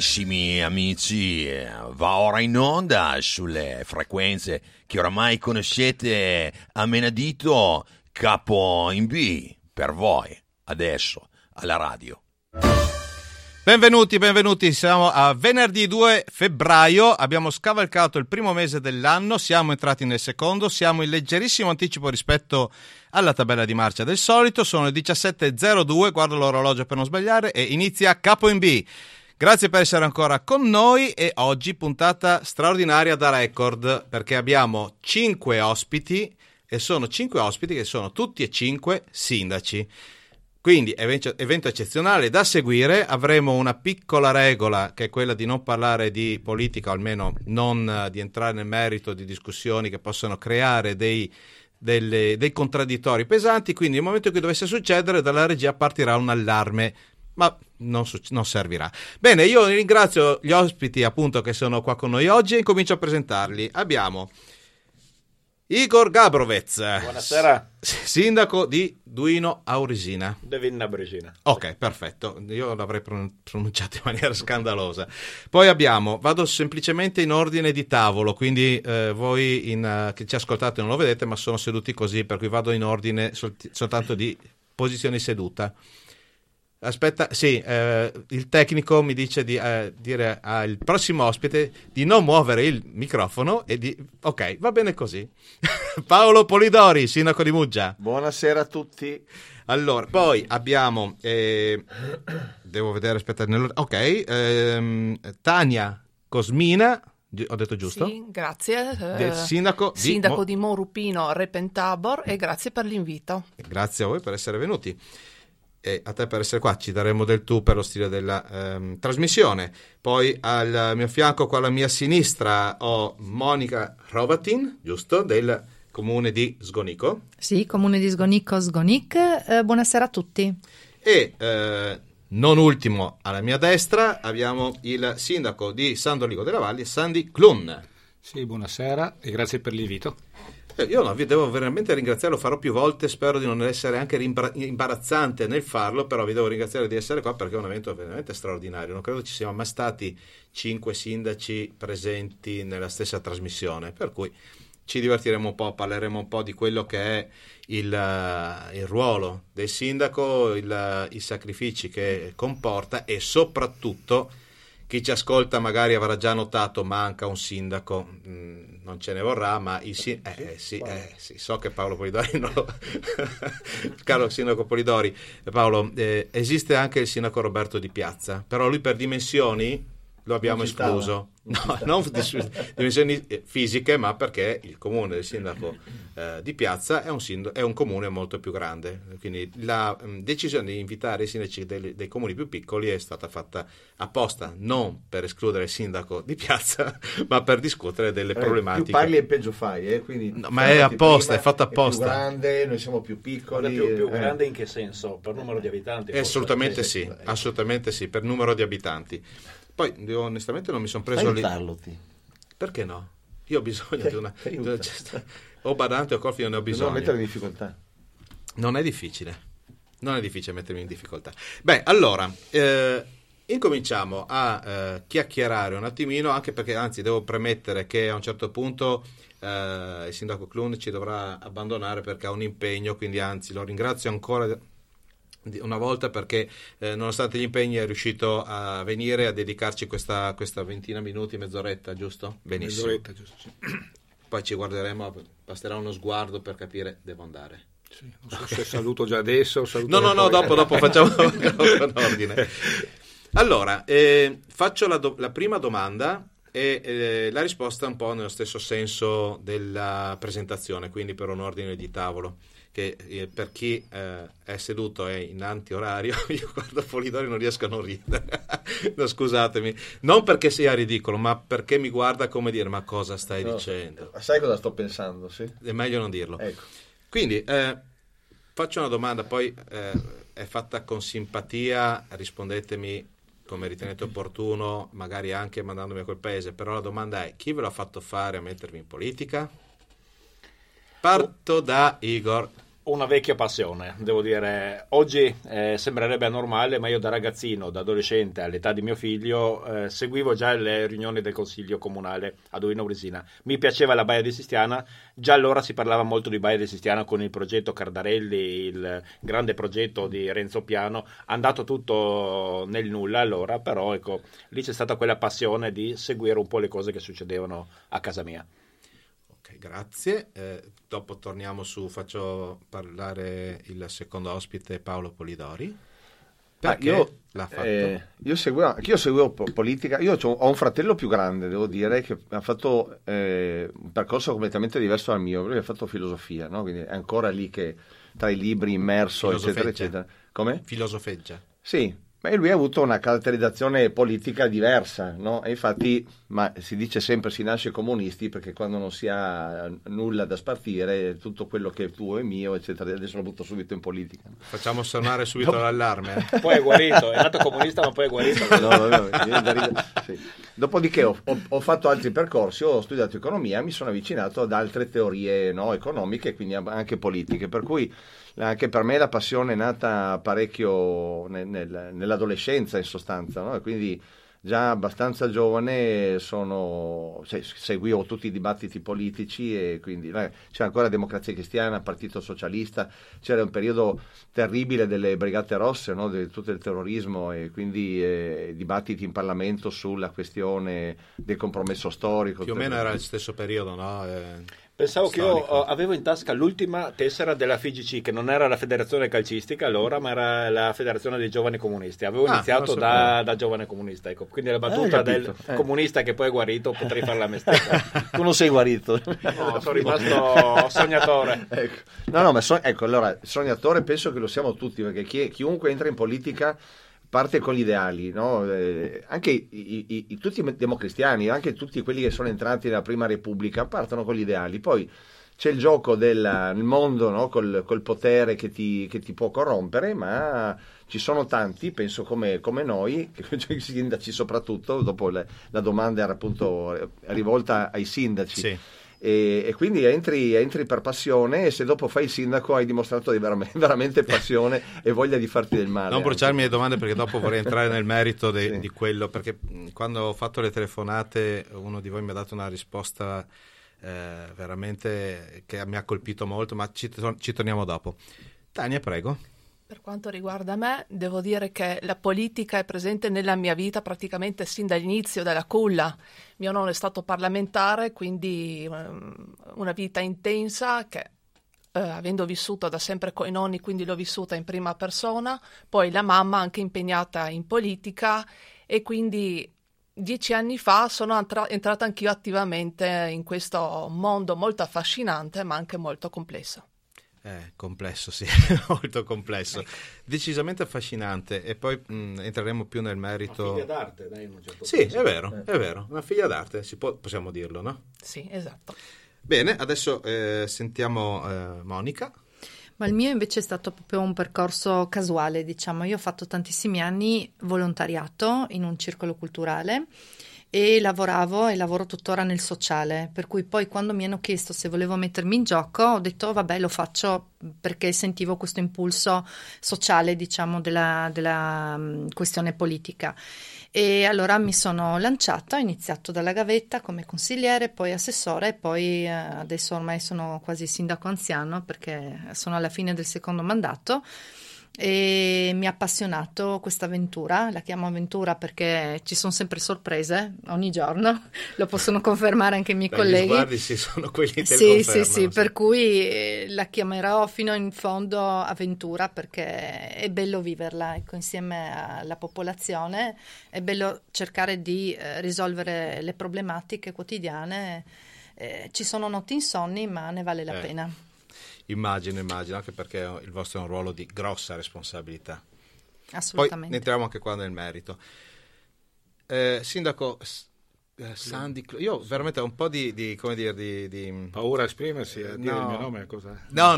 Carissimi amici, va ora in onda sulle frequenze che oramai conoscete a menadito, Capo in B, per voi, adesso, alla radio. Benvenuti, siamo a venerdì 2 febbraio, abbiamo scavalcato il primo mese dell'anno, siamo entrati nel secondo, siamo in leggerissimo anticipo rispetto alla tabella di marcia del solito, sono le 17.02, guardo l'orologio per non sbagliare e inizia Capo in B. Grazie per essere ancora con noi e oggi puntata straordinaria da record perché abbiamo 5 ospiti e sono 5 ospiti che sono tutti e 5 sindaci. Quindi evento eccezionale da seguire, avremo una piccola regola che è quella di non parlare di politica, o almeno non di entrare nel merito di discussioni che possono creare dei contraddittori pesanti, quindi nel momento in cui dovesse succedere dalla regia partirà un allarme, ma non servirà. Bene, io ringrazio gli ospiti appunto che sono qua con noi oggi e incomincio a presentarli. Abbiamo Igor Gabrovec. Buonasera. Sindaco di Duino Auresina. Devinna Bresina. Ok, perfetto. Io l'avrei pronunciato in maniera scandalosa. Poi vado semplicemente in ordine di tavolo, quindi voi che ci ascoltate non lo vedete, ma sono seduti così, per cui vado in ordine soltanto di posizione seduta. Aspetta, sì, il tecnico mi dice di dire al prossimo ospite di non muovere il microfono e di... Ok, va bene così. Paolo Polidori, sindaco di Muggia. Buonasera a tutti. Allora, poi abbiamo... devo vedere, aspetta... Ok, Tania Cosmina, ho detto giusto? Sì, grazie. Sindaco di Morupino Repentabor e grazie per l'invito. Grazie a voi per essere venuti. E a te per essere qua, ci daremo del tu per lo stile della trasmissione. Poi al mio fianco, qua alla mia sinistra, ho Monica Rovatin, giusto, del comune di Sgonico. Sì, comune di Sgonic. Buonasera a tutti. E non ultimo, alla mia destra, abbiamo il sindaco di San Doligo della Valle, Sandy Clun. Sì, buonasera e grazie per l'invito. Io vi devo veramente ringraziare, lo farò più volte, spero di non essere anche imbarazzante nel farlo, però vi devo ringraziare di essere qua perché è un evento veramente straordinario. Non credo ci siano mai stati 5 sindaci presenti nella stessa trasmissione, per cui ci divertiremo un po', parleremo un po' di quello che è il ruolo del sindaco, i sacrifici che comporta e soprattutto... Chi ci ascolta magari avrà già notato, manca un sindaco, non ce ne vorrà, ma sì, so che Paolo Polidori non lo... Caro sindaco Polidori, Paolo, esiste anche il sindaco Roberto Di Piazza, però lui per dimensioni lo abbiamo escluso. No, non dimensioni fisiche, ma perché il comune del sindaco di Piazza è un comune molto più grande, quindi la decisione di invitare i sindaci dei comuni più piccoli è stata fatta apposta, non per escludere il sindaco di Piazza, ma per discutere delle problematiche. Più parli e peggio fai, quindi no, ma è apposta, è fatto apposta. È più grande, noi siamo più piccoli. Più grande in che senso? Per numero di abitanti? Assolutamente sì, assolutamente sì, per numero di abitanti. Poi io onestamente non mi sono preso Perché no? Io ho bisogno di una o badante o colfi, non ne ho bisogno. Non mettere in difficoltà. Non è difficile mettermi in difficoltà. Beh, allora incominciamo a chiacchierare un attimino, anche perché anzi devo premettere che a un certo punto il sindaco Clun ci dovrà abbandonare perché ha un impegno, quindi anzi lo ringrazio ancora una volta perché nonostante gli impegni è riuscito a venire a dedicarci questa ventina minuti, mezz'oretta, giusto? Benissimo. Mezz'oretta, giusto, sì. Poi ci guarderemo, basterà uno sguardo per capire devo andare. Sì, non so se saluto già adesso o saluto no, dopo facciamo in ordine. Allora, faccio la prima domanda e la risposta un po' nello stesso senso della presentazione, quindi per un ordine di tavolo. Che per chi è seduto è in antiorario, io guardo Polidori non riesco a non ridere. No, scusatemi, non perché sia ridicolo, ma perché mi guarda come dire ma cosa stai dicendo? Sai cosa sto pensando? Sì? È meglio non dirlo. Ecco. Quindi faccio una domanda, poi è fatta con simpatia, rispondetemi come ritenete opportuno, magari anche mandandomi a quel paese, però la domanda è: chi ve l'ha fatto fare a mettervi in politica? Parto da Igor. Una vecchia passione, devo dire. Oggi sembrerebbe anormale, ma io da ragazzino, da adolescente, all'età di mio figlio, seguivo già le riunioni del Consiglio Comunale a Duino Bresina. Mi piaceva la Baia di Sistiana, già allora si parlava molto di Baia di Sistiana con il progetto Cardarelli, il grande progetto di Renzo Piano, andato tutto nel nulla allora, però ecco, lì c'è stata quella passione di seguire un po' le cose che succedevano a casa mia. Ok, grazie. Dopo torniamo faccio parlare il secondo ospite, Paolo Polidori. Perché io, l'ha fatto? Io seguivo politica. Io ho un fratello più grande, devo dire, che ha fatto un percorso completamente diverso dal mio, perché ha fatto filosofia, no? Quindi è ancora lì che tra i libri immerso, eccetera, eccetera. Come? Filosofeggia. Sì. Ma lui ha avuto una caratterizzazione politica diversa, no? E infatti, ma si dice sempre si nasce comunisti perché quando non si ha nulla da spartire, tutto quello che è tuo è mio, eccetera. Adesso lo butto subito in politica. Facciamo suonare subito l'allarme. Poi è guarito, è nato comunista ma poi è guarito. Sì. Dopodiché ho fatto altri percorsi, ho studiato economia, mi sono avvicinato ad altre teorie, no, economiche, quindi anche politiche, per cui anche per me la passione è nata parecchio nell'adolescenza in sostanza, no? E quindi già abbastanza giovane seguivo tutti i dibattiti politici e quindi c'era ancora Democrazia Cristiana, Partito Socialista, c'era un periodo terribile delle Brigate Rosse, no? Di tutto il terrorismo e quindi dibattiti in Parlamento sulla questione del compromesso storico. Più o meno era il stesso periodo, no? Pensavo Storico. che io avevo in tasca l'ultima tessera della FIGC, che non era la federazione calcistica allora, ma era la federazione dei giovani comunisti. Avevo iniziato da giovane comunista, ecco. Quindi la battuta del comunista che poi è guarito potrei farla a me stesso. Tu non sei guarito. No, sono rimasto sognatore. Ecco. No, ma allora, sognatore penso che lo siamo tutti, perché chiunque entra in politica parte con gli ideali, no? Anche tutti i democristiani, anche tutti quelli che sono entrati nella prima repubblica partono con gli ideali, poi c'è il gioco nel mondo, no? Col potere che ti può corrompere, ma ci sono tanti, penso come noi, i sindaci soprattutto, dopo la domanda era appunto rivolta ai sindaci. Sì. E quindi entri per passione e se dopo fai il sindaco hai dimostrato di veramente passione e voglia di farti del male. Non bruciarmi le domande perché dopo vorrei entrare nel merito Sì. di quello, perché quando ho fatto le telefonate uno di voi mi ha dato una risposta veramente che mi ha colpito molto, ma ci torniamo dopo. Tania, prego. Per quanto riguarda me, devo dire che la politica è presente nella mia vita praticamente sin dall'inizio della culla. Mio nonno è stato parlamentare, quindi una vita intensa che, avendo vissuto da sempre coi nonni, quindi l'ho vissuta in prima persona. Poi la mamma anche impegnata in politica e quindi 10 anni fa sono entrata anch'io attivamente in questo mondo molto affascinante ma anche molto complesso. Complesso, sì, molto complesso, decisamente affascinante e poi entreremo più nel merito. Una figlia d'arte, dai, in un certo Sì, senso. è vero, una figlia d'arte, possiamo dirlo, no? Sì, esatto. Bene, adesso sentiamo Monica. Ma il mio invece è stato proprio un percorso casuale, diciamo. Io ho fatto tantissimi anni volontariato in un circolo culturale e lavoravo e lavoro tuttora nel sociale, per cui poi quando mi hanno chiesto se volevo mettermi in gioco ho detto vabbè, lo faccio perché sentivo questo impulso sociale, diciamo, della questione politica. E allora mi sono lanciata, ho iniziato dalla gavetta come consigliere, poi assessore e poi adesso ormai sono quasi sindaco anziano perché sono alla fine del secondo mandato. E mi ha appassionato questa avventura, la chiamo avventura perché ci sono sempre sorprese ogni giorno, lo possono confermare anche i miei colleghi. Gli sguardi sì, sono quelli che sì, confermano. sì, per cui la chiamerò fino in fondo avventura perché è bello viverla, ecco, insieme alla popolazione, è bello cercare di risolvere le problematiche quotidiane, ci sono notti insonni ma ne vale la pena. Immagino, anche perché il vostro è un ruolo di grossa responsabilità. Assolutamente. Poi ne entriamo anche qua nel merito. Sindaco, Sandy, io veramente ho un po' di come dire di paura a esprimersi, a dire no. il mio nome, cosa? No,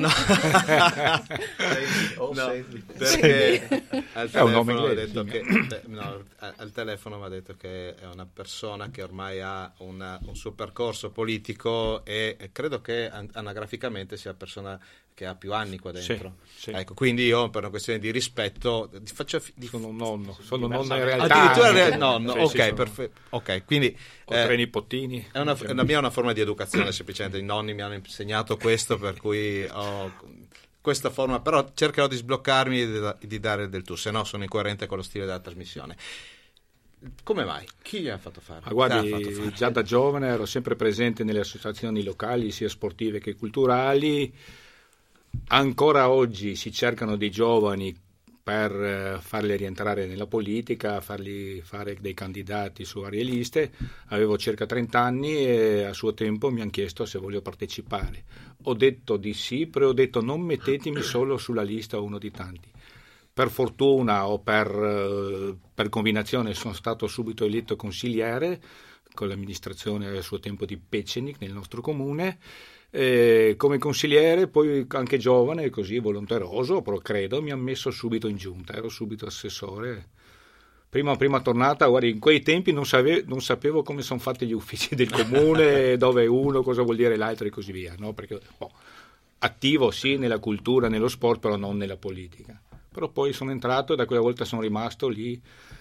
Sandy. perché al È un nome telefono ha inglese, detto sì. che al telefono mi ha detto che è una persona che ormai ha un suo percorso politico e credo che anagraficamente sia la persona che ha più anni qua dentro. Sì. Ecco, quindi io per una questione di rispetto Sono un nonno in realtà. addirittura nonno, Sì, ok, sì, sono- perfetto. Ok, quindi Ho 3 nipotini. la mia è una forma di educazione, semplicemente i nonni mi hanno insegnato questo, per cui ho questa forma, però cercherò di sbloccarmi e di dare del tu, se no sono incoerente con lo stile della trasmissione. Come mai? Chi gli ha fatto fare? Ma guardi, Chi l'ha fatto fare? già da giovane ero sempre presente nelle associazioni locali, sia sportive che culturali. Ancora oggi si cercano dei giovani per farli rientrare nella politica, farli fare dei candidati su varie liste. Avevo circa 30 anni e a suo tempo mi hanno chiesto se volevo partecipare. Ho detto di sì, però ho detto non mettetemi solo sulla lista uno di tanti. Per fortuna o per combinazione sono stato subito eletto consigliere con l'amministrazione a suo tempo di Pecenic nel nostro comune. Come consigliere, poi anche giovane, così volonteroso, però credo, mi ha messo subito in giunta, ero subito assessore. Prima tornata, guardi, in quei tempi non sapevo come sono fatti gli uffici del comune, dove uno, cosa vuol dire l'altro e così via, no? Perché attivo sì nella cultura, nello sport, però non nella politica. Però poi sono entrato e da quella volta sono rimasto lì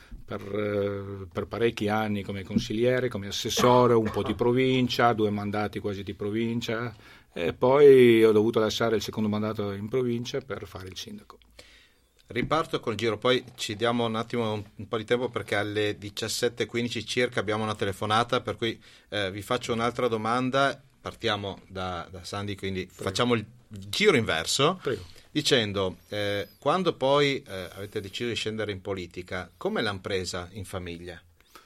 per parecchi anni come consigliere, come assessore, un po' di provincia, 2 mandati quasi di provincia e poi ho dovuto lasciare il secondo mandato in provincia per fare il sindaco. Riparto col giro, poi ci diamo un attimo un po' di tempo perché alle 17:15 circa abbiamo una telefonata, per cui vi faccio un'altra domanda, partiamo da Sandy, quindi facciamo il giro inverso. Prego. Dicendo, quando poi avete deciso di scendere in politica, come l'hanno presa in famiglia?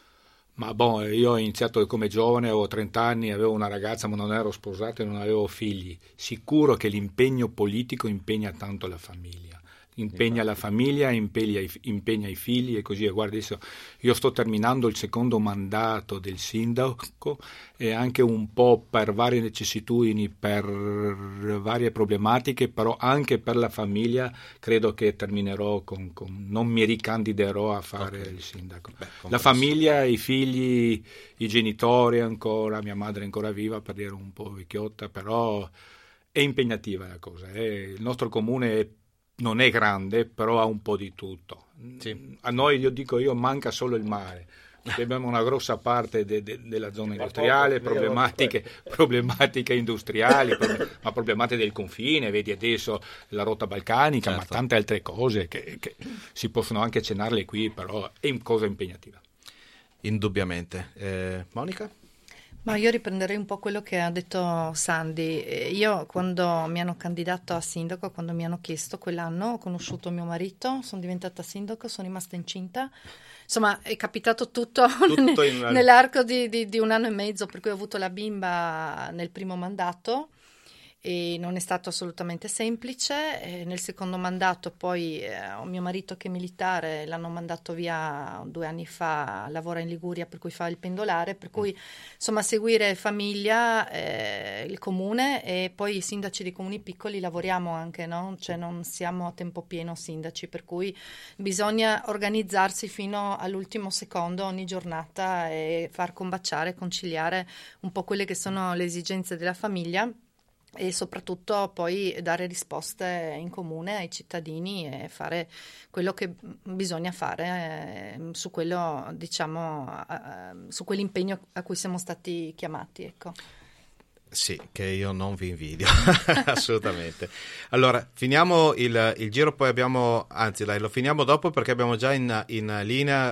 Ma io ho iniziato come giovane, avevo 30 anni, avevo una ragazza ma non ero sposato e non avevo figli. Sicuro che l'impegno politico impegna tanto la famiglia. Impegna la famiglia, impegna i figli e così. E guarda, adesso io sto terminando il secondo mandato del sindaco e anche un po' per varie necessitudini, per varie problematiche, però anche per la famiglia credo che terminerò non mi ricandiderò a fare il sindaco. La famiglia, i figli, i genitori ancora, mia madre è ancora viva per dire un po' vecchiotta, però è impegnativa la cosa. Il nostro comune non è grande, però ha un po' di tutto. Sì. A noi, io manca solo il mare. Abbiamo una grossa parte della zona industriale, problematiche industriali, ma problematiche del confine, vedi adesso la rotta balcanica, certo. Ma tante altre cose che si possono anche accennarle qui, però è cosa impegnativa. Indubbiamente. Monica? Ma io riprenderei un po' quello che ha detto Sandy. Io quando mi hanno candidato a sindaco, quando mi hanno chiesto quell'anno, ho conosciuto mio marito, sono diventata sindaco, sono rimasta incinta. Insomma, è capitato tutto nell'arco di 1 anno e mezzo, per cui ho avuto la bimba nel primo mandato e non è stato assolutamente semplice. Nel secondo mandato poi ho mio marito che è militare, l'hanno mandato via 2 anni fa, lavora in Liguria per cui fa il pendolare, per cui insomma seguire famiglia, il comune e poi i sindaci dei comuni piccoli lavoriamo anche, no? Cioè non siamo a tempo pieno sindaci, per cui bisogna organizzarsi fino all'ultimo secondo ogni giornata e far combaciare, conciliare un po' quelle che sono le esigenze della famiglia e soprattutto poi dare risposte in comune ai cittadini e fare quello che bisogna fare su quello, diciamo, su quell'impegno a cui siamo stati chiamati, ecco. Sì, che io non vi invidio, assolutamente. Allora, finiamo il giro, poi abbiamo, anzi dai, lo finiamo dopo perché abbiamo già in linea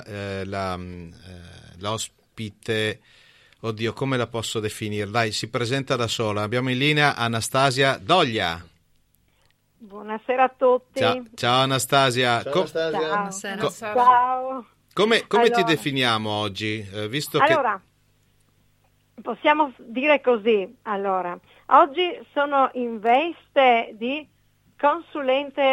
l'ospite. Oddio, come la posso definire? Dai, si presenta da sola. Abbiamo in linea Anastasia Doglia. Buonasera a tutti. Ciao Anastasia. Ciao, Anastasia. Buonasera. Ciao. Come Allora, ti definiamo oggi? Visto allora, possiamo dire così. Allora, oggi sono in veste di consulente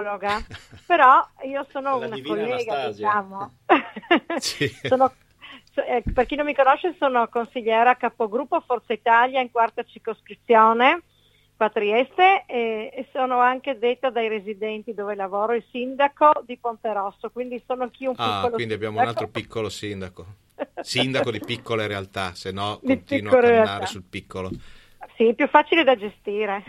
astrologa, però io sono La una divina collega, Anastasia. diciamo. Sì. Per chi non mi conosce, sono consigliera capogruppo Forza Italia in quarta circoscrizione qua a Trieste e sono anche detta dai residenti dove lavoro, il sindaco di Ponterosso, quindi sono anch'io un piccolo quindi abbiamo un altro piccolo sindaco. Sindaco di piccole realtà, se no Di continuo a piccole camminare realtà. sul piccolo. Sì, più facile da gestire.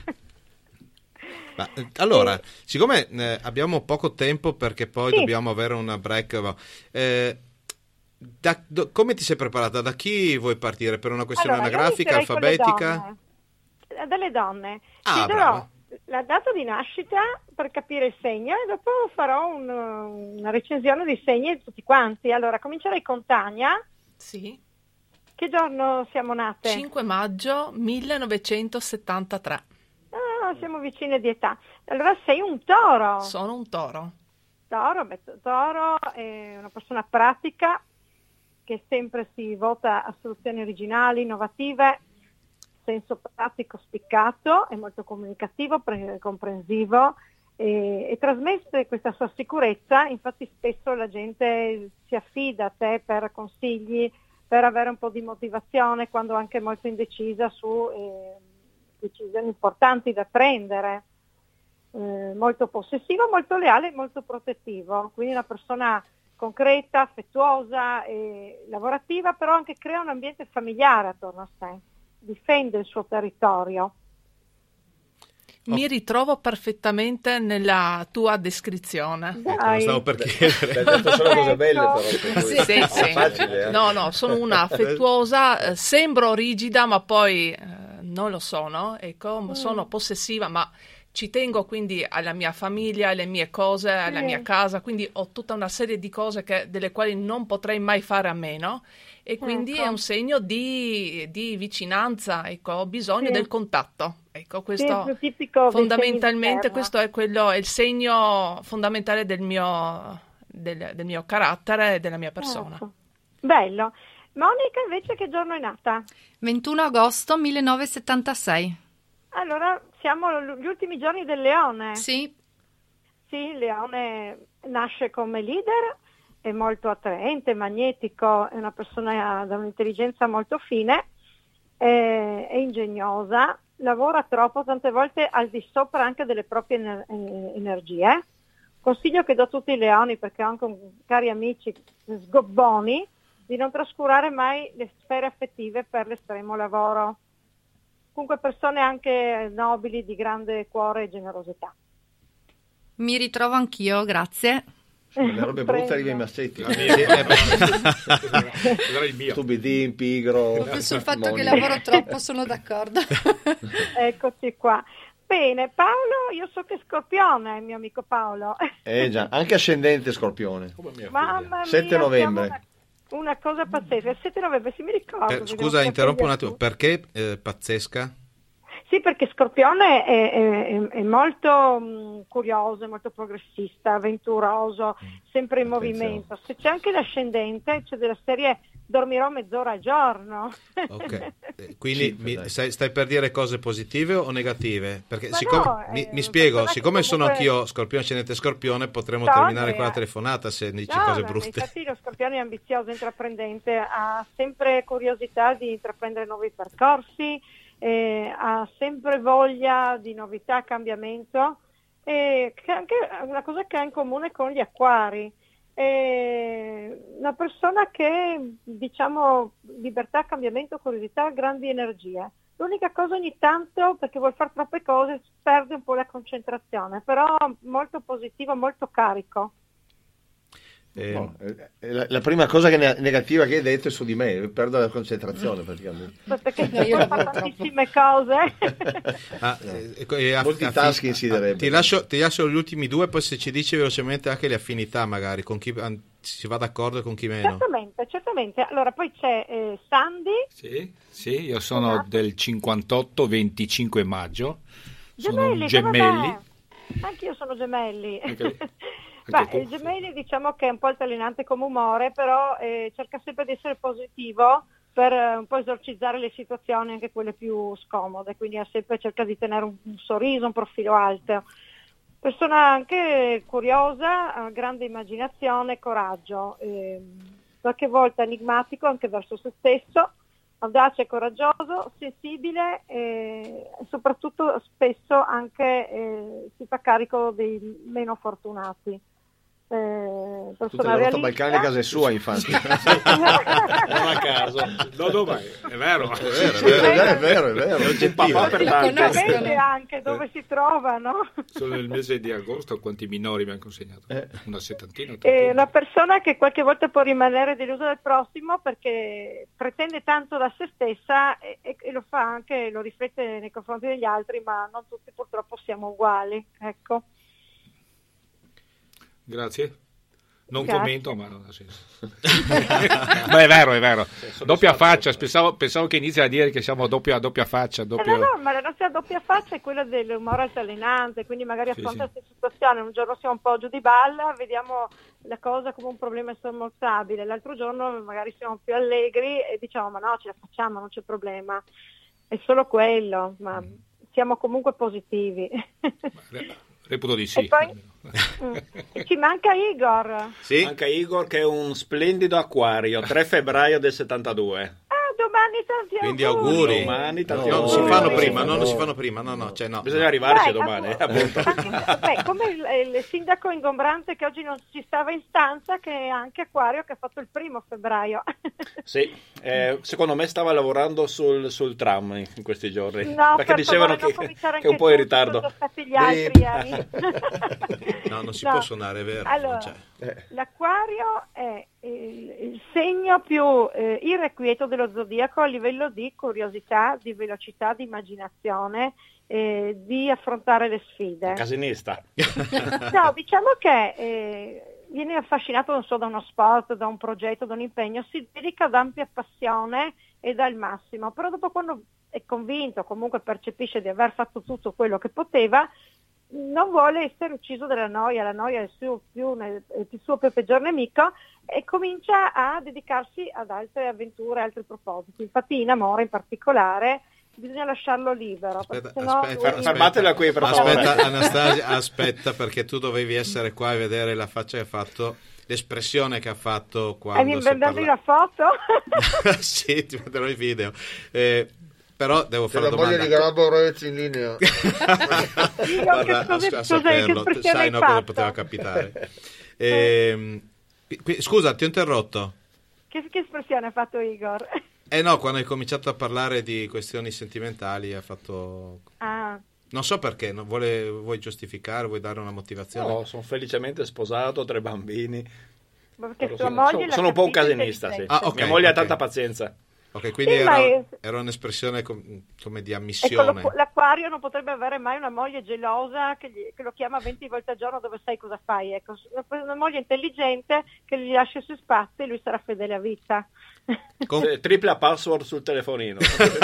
Allora, siccome abbiamo poco tempo perché poi Sì. dobbiamo avere una break, come ti sei preparata? Da chi vuoi partire? Per una questione Allora, io anagrafica, inizierei con le alfabetica? donne. Dalle donne. Ah, Chiederò brava. la data di nascita per capire il segno e dopo farò una recensione dei segni di tutti quanti. Allora, comincerei con Tania. Sì. Che giorno siamo nate? 5 maggio 1973. Ah, siamo vicine di età. Allora sei un toro. Sono un toro. Toro è una persona pratica che sempre si vota a soluzioni originali, innovative, senso pratico spiccato, è molto comunicativo, comprensivo e trasmette questa sua sicurezza. Infatti spesso la gente si affida a te per consigli, per avere un po' di motivazione quando anche molto indecisa su decisioni importanti da prendere. Molto possessivo, molto leale, molto protettivo, quindi una persona concreta, affettuosa e lavorativa, però anche crea un ambiente familiare attorno a sé, difende il suo territorio. Mi ritrovo perfettamente nella tua descrizione. Lo Dai. stavo per chiedere. Hai detto solo cose belle, Ecco. però. per cui- Sì, è sì. facile, eh? No, sono una affettuosa, sembro rigida, ma poi non lo sono. Ecco, sono possessiva, ma ci tengo quindi alla mia famiglia, alle mie cose, alla mia casa, quindi ho tutta una serie di cose delle quali non potrei mai fare a meno e quindi Ecco. è un segno di vicinanza, ecco, ho bisogno Sì. del contatto. Ecco, Sì, questo è più tipico dei segni fondamentalmente d'inverno. questo è il segno fondamentale del mio carattere e della mia persona. Ecco. Bello. Monica invece che giorno è nata? 21 agosto 1976. Allora, siamo gli ultimi giorni del leone. Sì, Sì, il leone nasce come leader, è molto attraente, magnetico, è una persona da un'intelligenza molto fine, è ingegnosa, lavora troppo, tante volte al di sopra anche delle proprie energie. Consiglio che do a tutti i leoni, perché ho anche cari amici sgobboni, di non trascurare mai le sfere affettive per l'estremo lavoro. Comunque persone anche nobili, di grande cuore e generosità. mi ritrovo anch'io, grazie. Le robe brutte Prego. arrivano i massetti. Era il mio. Stupidin, pigro. Proprio sul fatto che Monica. lavoro troppo sono d'accordo. Eccoci qua. Bene, Paolo, io so che è Scorpione, il mio amico Paolo. Già, anche ascendente Scorpione. Come mia figlia. Mamma mia, 7 novembre. siamo una cosa pazzesca. Il 7 novembre, sì, mi ricordo. vedevo Scusa, che interrompo un figlia attimo. tu. Perché pazzesca? Sì, perché Scorpione è molto curioso, è molto progressista, avventuroso, sempre in Attenzione. movimento. Se c'è anche l'ascendente, c'è della serie dormirò mezz'ora al giorno. Ok. Quindi Cinque, dai. stai per dire cose positive o negative? Perché Ma siccome, no, mi spiego, persona che siccome sono comunque- anch'io Scorpione ascendente Scorpione, potremmo So, terminare qua la Andrea. telefonata se dici No, cose ma brutte. infatti lo Scorpione è ambizioso, intraprendente, ha sempre curiosità di intraprendere nuovi percorsi, ha sempre voglia di novità, cambiamento, che è anche una cosa che ha in comune con gli acquari. È una persona che, diciamo, libertà, cambiamento, curiosità, grandi energie. L'unica cosa ogni tanto, perché vuol fare troppe cose, perde un po' la concentrazione, però molto positivo, molto carico. No, la prima cosa negativa che hai detto è su di me, perdo la concentrazione praticamente. Perché No, io poi fa lavoro tantissime cose. Multitasking si direbbe. Ti lascio gli ultimi due, poi se ci dici velocemente anche le affinità, magari con chi si va d'accordo e con chi meno. Certamente. Allora poi c'è Sandy, Sì, io sono del 58-25 maggio. Sono gemelli, un come gemelli. me. Anch'io sono gemelli. Anche Ma tu? il gemelli diciamo che è un po' altalenante come umore, però cerca sempre di essere positivo per un po' esorcizzare le situazioni, anche quelle più scomode, quindi sempre cerca di tenere un sorriso, un profilo alto. Persona anche curiosa, grande immaginazione, coraggio. qualche volta enigmatico anche verso se stesso, audace e coraggioso, sensibile e soprattutto spesso anche si fa carico dei meno fortunati. Tutta la rotta balcanica è sua, infatti. Non a caso. È vero. È vero. È oggettivo. Sapete anche dove si trovano. Solo nel mese di agosto quanti minori mi hanno consegnato? Una settantina. È una persona che qualche volta può rimanere delusa dal prossimo perché pretende tanto da se stessa e lo fa anche, lo riflette nei confronti degli altri, ma non tutti purtroppo siamo uguali, ecco. Grazie. Non Grazie. commento, ma non ha senso. Ma è vero. Doppia faccia, pensavo che inizia a dire che siamo a doppia faccia. No, ma la nostra doppia faccia è quella dell'umore altalenante, quindi magari affronta questa situazione. Un giorno siamo un po' giù di balla, vediamo la cosa come un problema insormontabile, l'altro giorno magari siamo più allegri e diciamo ma no, ce la facciamo, non c'è problema. È solo quello, ma siamo comunque positivi. Reputo di sì. E poi ci manca Igor. Sì? Manca Igor che è un splendido acquario, 3 febbraio del 72. Domani tanti quindi auguri. Domani tanti non auguri. si fanno prima, no, cioè no. Bisogna arrivarci domani. Come il sindaco ingombrante che oggi non ci stava in stanza, che è anche acquario, che ha fatto il 1 febbraio. Sì, secondo me stava lavorando sul tram in questi giorni, no, perché dicevano che è un po' in ritardo. Gli altri, no, non si può suonare, è vero. Allora, l'acquario è il segno più irrequieto dello zodiaco a livello di curiosità, di velocità, di immaginazione, di affrontare le sfide. Casinista. No, diciamo che viene affascinato, non so, da uno sport, da un progetto, da un impegno, si dedica ad ampia passione e dà il massimo, però dopo, quando è convinto, comunque percepisce di aver fatto tutto quello che poteva, non vuole essere ucciso dalla noia, la noia è il suo più peggior nemico, e comincia a dedicarsi ad altre avventure, altri propositi. Infatti in amore in particolare bisogna lasciarlo libero. Fermatela qui, per favore. Aspetta, Anastasia, aspetta, perché tu dovevi essere qua e vedere la faccia che ha fatto, l'espressione che ha fatto quando mi mandavi una foto? Sì, ti manderò il video. Però devo fare la una domanda. Moglie di Galabro Roezzi in linea. Guarda, a saperlo, sai cosa poteva capitare. Scusa, ti ho interrotto. Che espressione ha fatto Igor? No, quando hai cominciato a parlare di questioni sentimentali ha fatto... Non so perché, vuoi giustificare, vuoi dare una motivazione? No, sono felicemente sposato, 3 bambini. Perché tua moglie sono un po' un casinista, sì. Okay, mia moglie ha tanta pazienza. Ok, quindi era un'espressione come di ammissione. Ecco, l'acquario non potrebbe avere mai una moglie gelosa che lo chiama 20 volte al giorno, dove sai cosa fai. Ecco, una moglie intelligente che gli lascia i suoi spazi e lui sarà fedele a vita. Tripla password sul telefonino.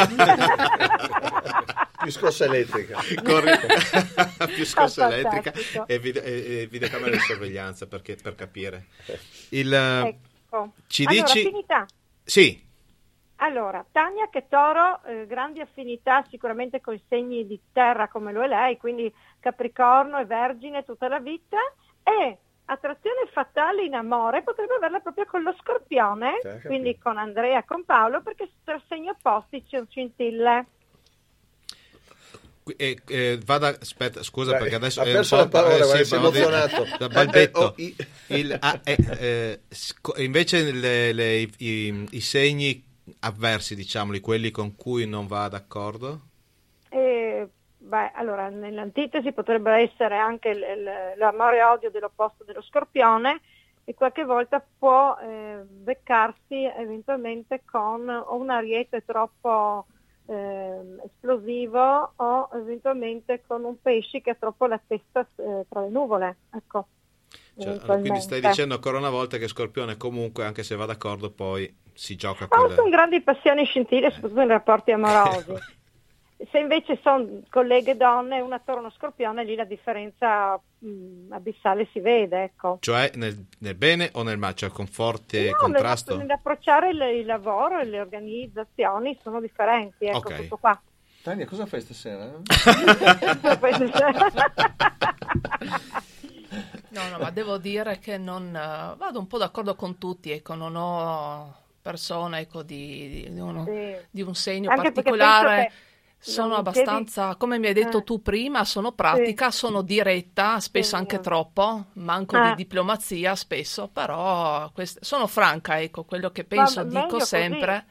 Più scossa elettrica. Più scossa elettrica e videocamera di sorveglianza per capire. Ecco. Ci allora, dici? Affinità. Sì. Allora, Tania che Toro, grandi affinità sicuramente con i segni di terra come lo è lei, quindi Capricorno e Vergine tutta la vita, e attrazione fatale in amore potrebbe averla proprio con lo Scorpione, quindi con Andrea e con Paolo, perché tra segni opposti c'è un scintille. Aspetta, scusa, perché adesso ha perso la parola, si è emozionato da balbetto. Invece i segni avversi, diciamoli, quelli con cui non va d'accordo? Allora, nell'antitesi potrebbe essere anche l'amore e odio dell'opposto dello Scorpione, e qualche volta può beccarsi eventualmente con o un ariete troppo esplosivo, o eventualmente con un pesce che ha troppo la testa tra le nuvole, ecco. Quindi stai dicendo ancora una volta che Scorpione comunque, anche se va d'accordo, poi si gioca con sono grandi passioni scintille, soprattutto in rapporti amorosi. Se invece sono colleghe donne, una Toro e uno Scorpione, lì la differenza abissale si vede, ecco. Cioè nel bene o nel male, cioè con forte contrasto? Nell'approcciare il lavoro e le organizzazioni sono differenti, ecco, tutto qua. Tania, cosa fai stasera? No, No, ma devo dire che non vado un po' d'accordo con tutti, ecco, non ho persone, ecco, di un segno Anche perché particolare. penso che Sono non abbastanza, come mi hai detto tu prima, sono pratica, sono diretta, spesso Sì. anche troppo, manco di diplomazia spesso, però sono franca, ecco, quello che penso, meglio dico così. sempre.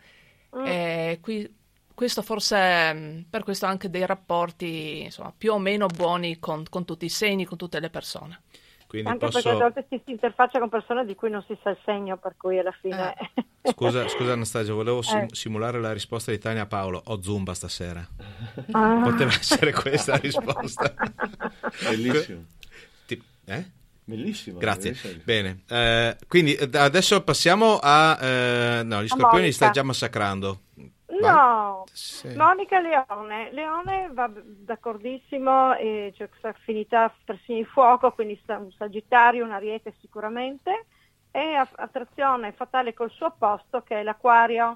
Questo forse, per questo anche dei rapporti, insomma, più o meno buoni con tutti i segni, con tutte le persone. Quindi Anche perché a volte si interfaccia con persone di cui non si sa il segno, per cui alla fine... Scusa Anastasia, volevo simulare la risposta di Tania a Paolo. Ho Zumba stasera. Ah. Poteva essere questa la risposta. Bellissimo. Bellissimo. Grazie. Bene. Quindi adesso passiamo a... no, gli scorpioni li stai già massacrando. No, Sì. Monica Leone va d'accordissimo, c'è questa affinità per segni di fuoco, quindi un Sagittario, un Ariete sicuramente, e attrazione fatale col suo opposto che è l'Acquario.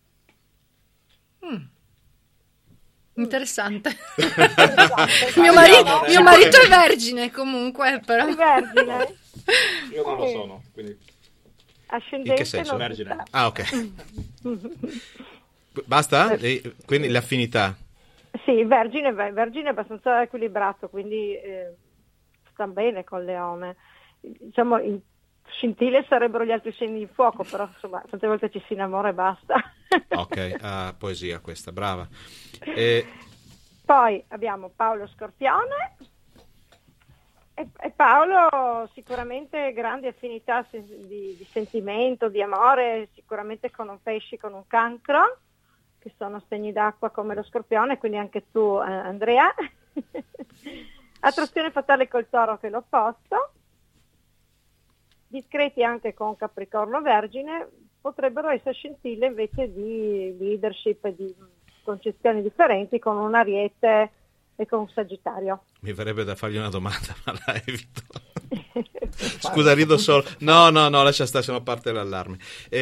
Interessante. Esatto. mio marito è vergine comunque, però. È Vergine. Io non lo sono, quindi Ascendente In che senso? non si sa. Ah, ok. Basta? Quindi le affinità. Sì, Vergine è abbastanza equilibrato, quindi sta bene con Leone. Diciamo, scintille sarebbero gli altri segni di fuoco, però insomma, tante volte ci si innamora e basta. Ok, poesia questa, brava. Poi abbiamo Paolo Scorpione e Paolo sicuramente grandi affinità di sentimento, di amore, sicuramente con un pesci, con un cancro, che sono segni d'acqua come lo Scorpione, quindi anche tu Andrea. Attrazione fatale col Toro che è l'opposto. Discreti anche con Capricorno Vergine, potrebbero essere scintille invece di leadership e di concezioni differenti con un Ariete e con un Sagittario. Mi verrebbe da fargli una domanda, ma la evito. Scusa, rido solo. No, lascia stare, se no parte l'allarme.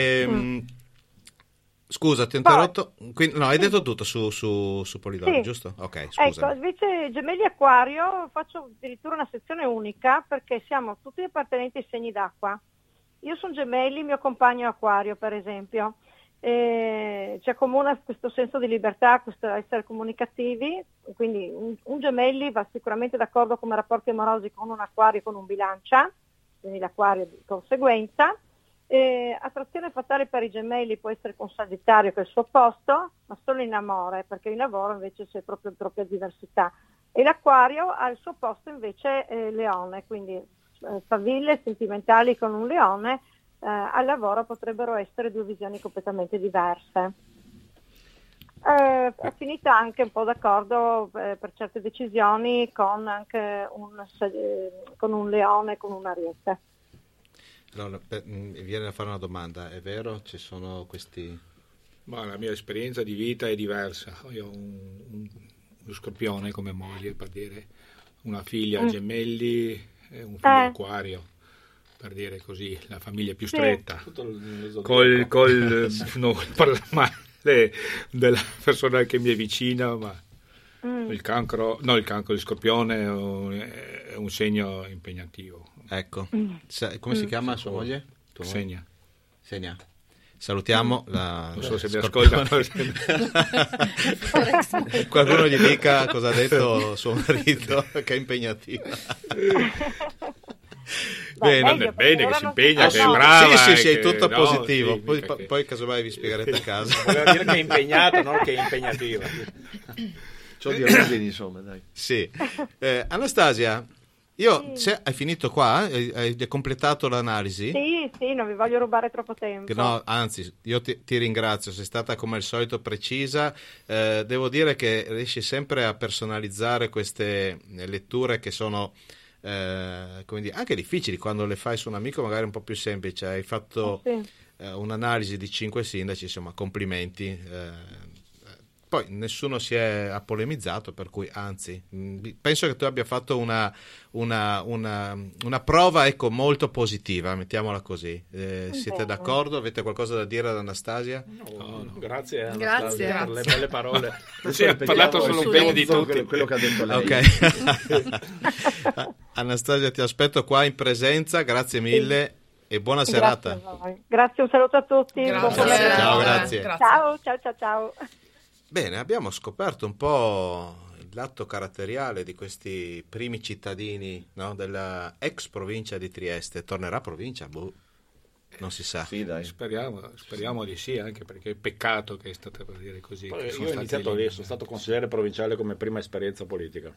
Scusa, ti ho interrotto. Quindi, no, hai detto tutto su Polidoro, Sì. giusto? Ok, scusa. Ecco, invece Gemelli Acquario faccio addirittura una sezione unica perché siamo tutti appartenenti ai segni d'acqua. Io sono Gemelli, mio compagno è Acquario, per esempio. Ci accomuna questo senso di libertà, questo essere comunicativi, quindi un Gemelli va sicuramente d'accordo come rapporti amorosi con un Acquario e con un Bilancia, quindi l'Acquario di conseguenza. Attrazione fatale per i Gemelli può essere con Sagittario che è il suo opposto, ma solo in amore, perché in lavoro invece c'è proprio diversità. E l'Acquario ha il suo opposto invece Leone, quindi faville sentimentali con un Leone, al lavoro potrebbero essere due visioni completamente diverse. Affinità anche un po' d'accordo per certe decisioni con anche con un Leone e con un Ariete. Allora, mi viene da fare una domanda, è vero? Ci sono questi... Ma la mia esperienza di vita è diversa. Io ho uno Scorpione come moglie, per dire, una figlia Gemelli e un figlio Acquario, per dire così, la famiglia più stretta. Col non parlo male della persona che mi è vicina, ma il cancro, il Scorpione è un segno impegnativo. Ecco, come si chiama sua moglie? Segna. Salutiamo non so se mi ascolta. Qualcuno gli dica cosa ha detto suo marito, che è impegnativa. Bene, che si impegna, che è Sì, brava. sì, è tutto positivo. Sì, poi casomai vi spiegherete a casa. Voleva dire che è impegnata, non che è impegnativa. C'ho di ordini, insomma, dai. Sì. Anastasia, hai finito qua? Hai completato l'analisi? Sì, non vi voglio rubare troppo tempo. No, anzi, io ti ringrazio, sei stata come al solito precisa. Devo dire che riesci sempre a personalizzare queste letture che sono come dire, anche difficili quando le fai su un amico, magari un po' più semplice. Hai fatto un'analisi di 5 sindaci, insomma, complimenti. poi nessuno si è polemizzato, per cui anzi penso che tu abbia fatto una prova, ecco, molto positiva, mettiamola così. Siete d'accordo? Avete qualcosa da dire ad Anastasia? No. Grazie Grazie. per le belle parole. Si è parlato solo bene di tutti. Quello che ha detto lei. Ok. Anastasia, ti aspetto qua in presenza, grazie mille e buona serata. Grazie a voi. Grazie, un saluto a tutti. Grazie. Buon pomeriggio. Ciao, grazie. Ciao. Bene, abbiamo scoperto un po' il lato caratteriale di questi primi cittadini, no, della ex provincia di Trieste. Tornerà provincia? Boh, non si sa. Sì, dai. Speriamo di sì, anche perché è peccato che è stata, per dire così. Poi che io sono ho stati iniziato lì, eliminati. sono stato consigliere provinciale come prima esperienza politica.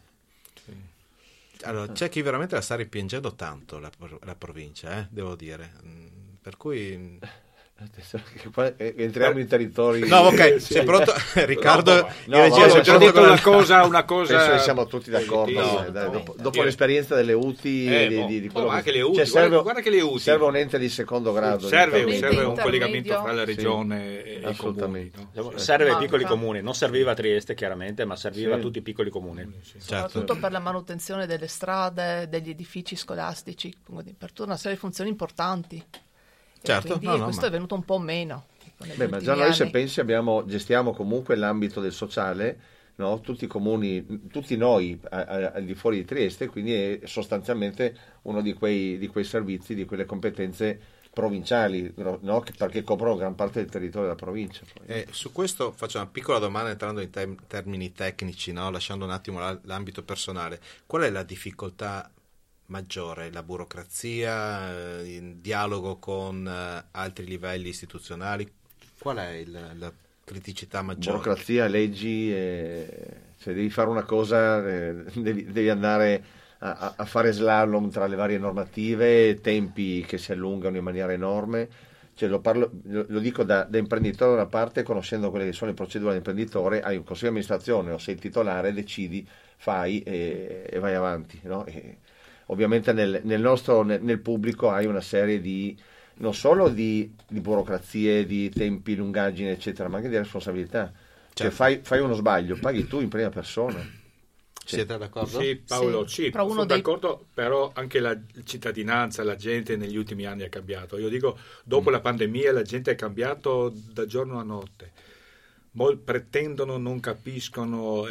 Allora, c'è chi veramente la sta ripiangendo tanto la provincia, devo dire. Per cui... Qua entriamo in territori. No, ok, sei pronto? Riccardo, ho già detto una cosa Penso che siamo tutti d'accordo. No, dai, no. dopo l'esperienza delle UTI, di quello anche che... le UTI, Cioè, serve, guarda che le UTI. serve un ente di secondo grado. Serve di un intermedio. collegamento fra la regione e i comuni. Assolutamente. No? Serve ai Manca. piccoli comuni, non serviva a Trieste chiaramente, ma serviva a Sì. tutti i piccoli comuni. Certo. Soprattutto per la manutenzione delle strade, degli edifici scolastici, quindi per tutta una serie di funzioni importanti. E Certo, quindi no, questo ma- è venuto un po' meno. Beh, ma già noi, se pensi, gestiamo comunque l'ambito del sociale, no? Tutti i comuni, tutti noi al di fuori di Trieste, quindi è sostanzialmente uno di quei servizi, di quelle competenze provinciali, no? Perché coprono gran parte del territorio della provincia. Su questo faccio una piccola domanda entrando in termini tecnici, no? Lasciando un attimo l'ambito personale. Qual è la difficoltà maggiore? La burocrazia, il dialogo con altri livelli istituzionali? Qual è la criticità maggiore? Burocrazia, leggi, se devi fare una cosa devi andare a fare slalom tra le varie normative, tempi che si allungano in maniera enorme. Cioè, lo dico da imprenditore da una parte, conoscendo quelle che sono le procedure da imprenditore, hai un consiglio di amministrazione o sei il titolare, decidi, fai e vai avanti, no? E ovviamente nel pubblico hai una serie di non solo di burocrazie, di tempi, lungaggini, eccetera, ma anche di responsabilità. Cioè, Certo. fai uno sbaglio, paghi tu in prima persona. Siete d'accordo? Sì, Paolo, Sì, sì, però sono uno dei- d'accordo, però anche la cittadinanza, la gente negli ultimi anni è cambiato. Io dico, dopo la pandemia la gente è cambiato da giorno a notte. Molti pretendono, non capiscono,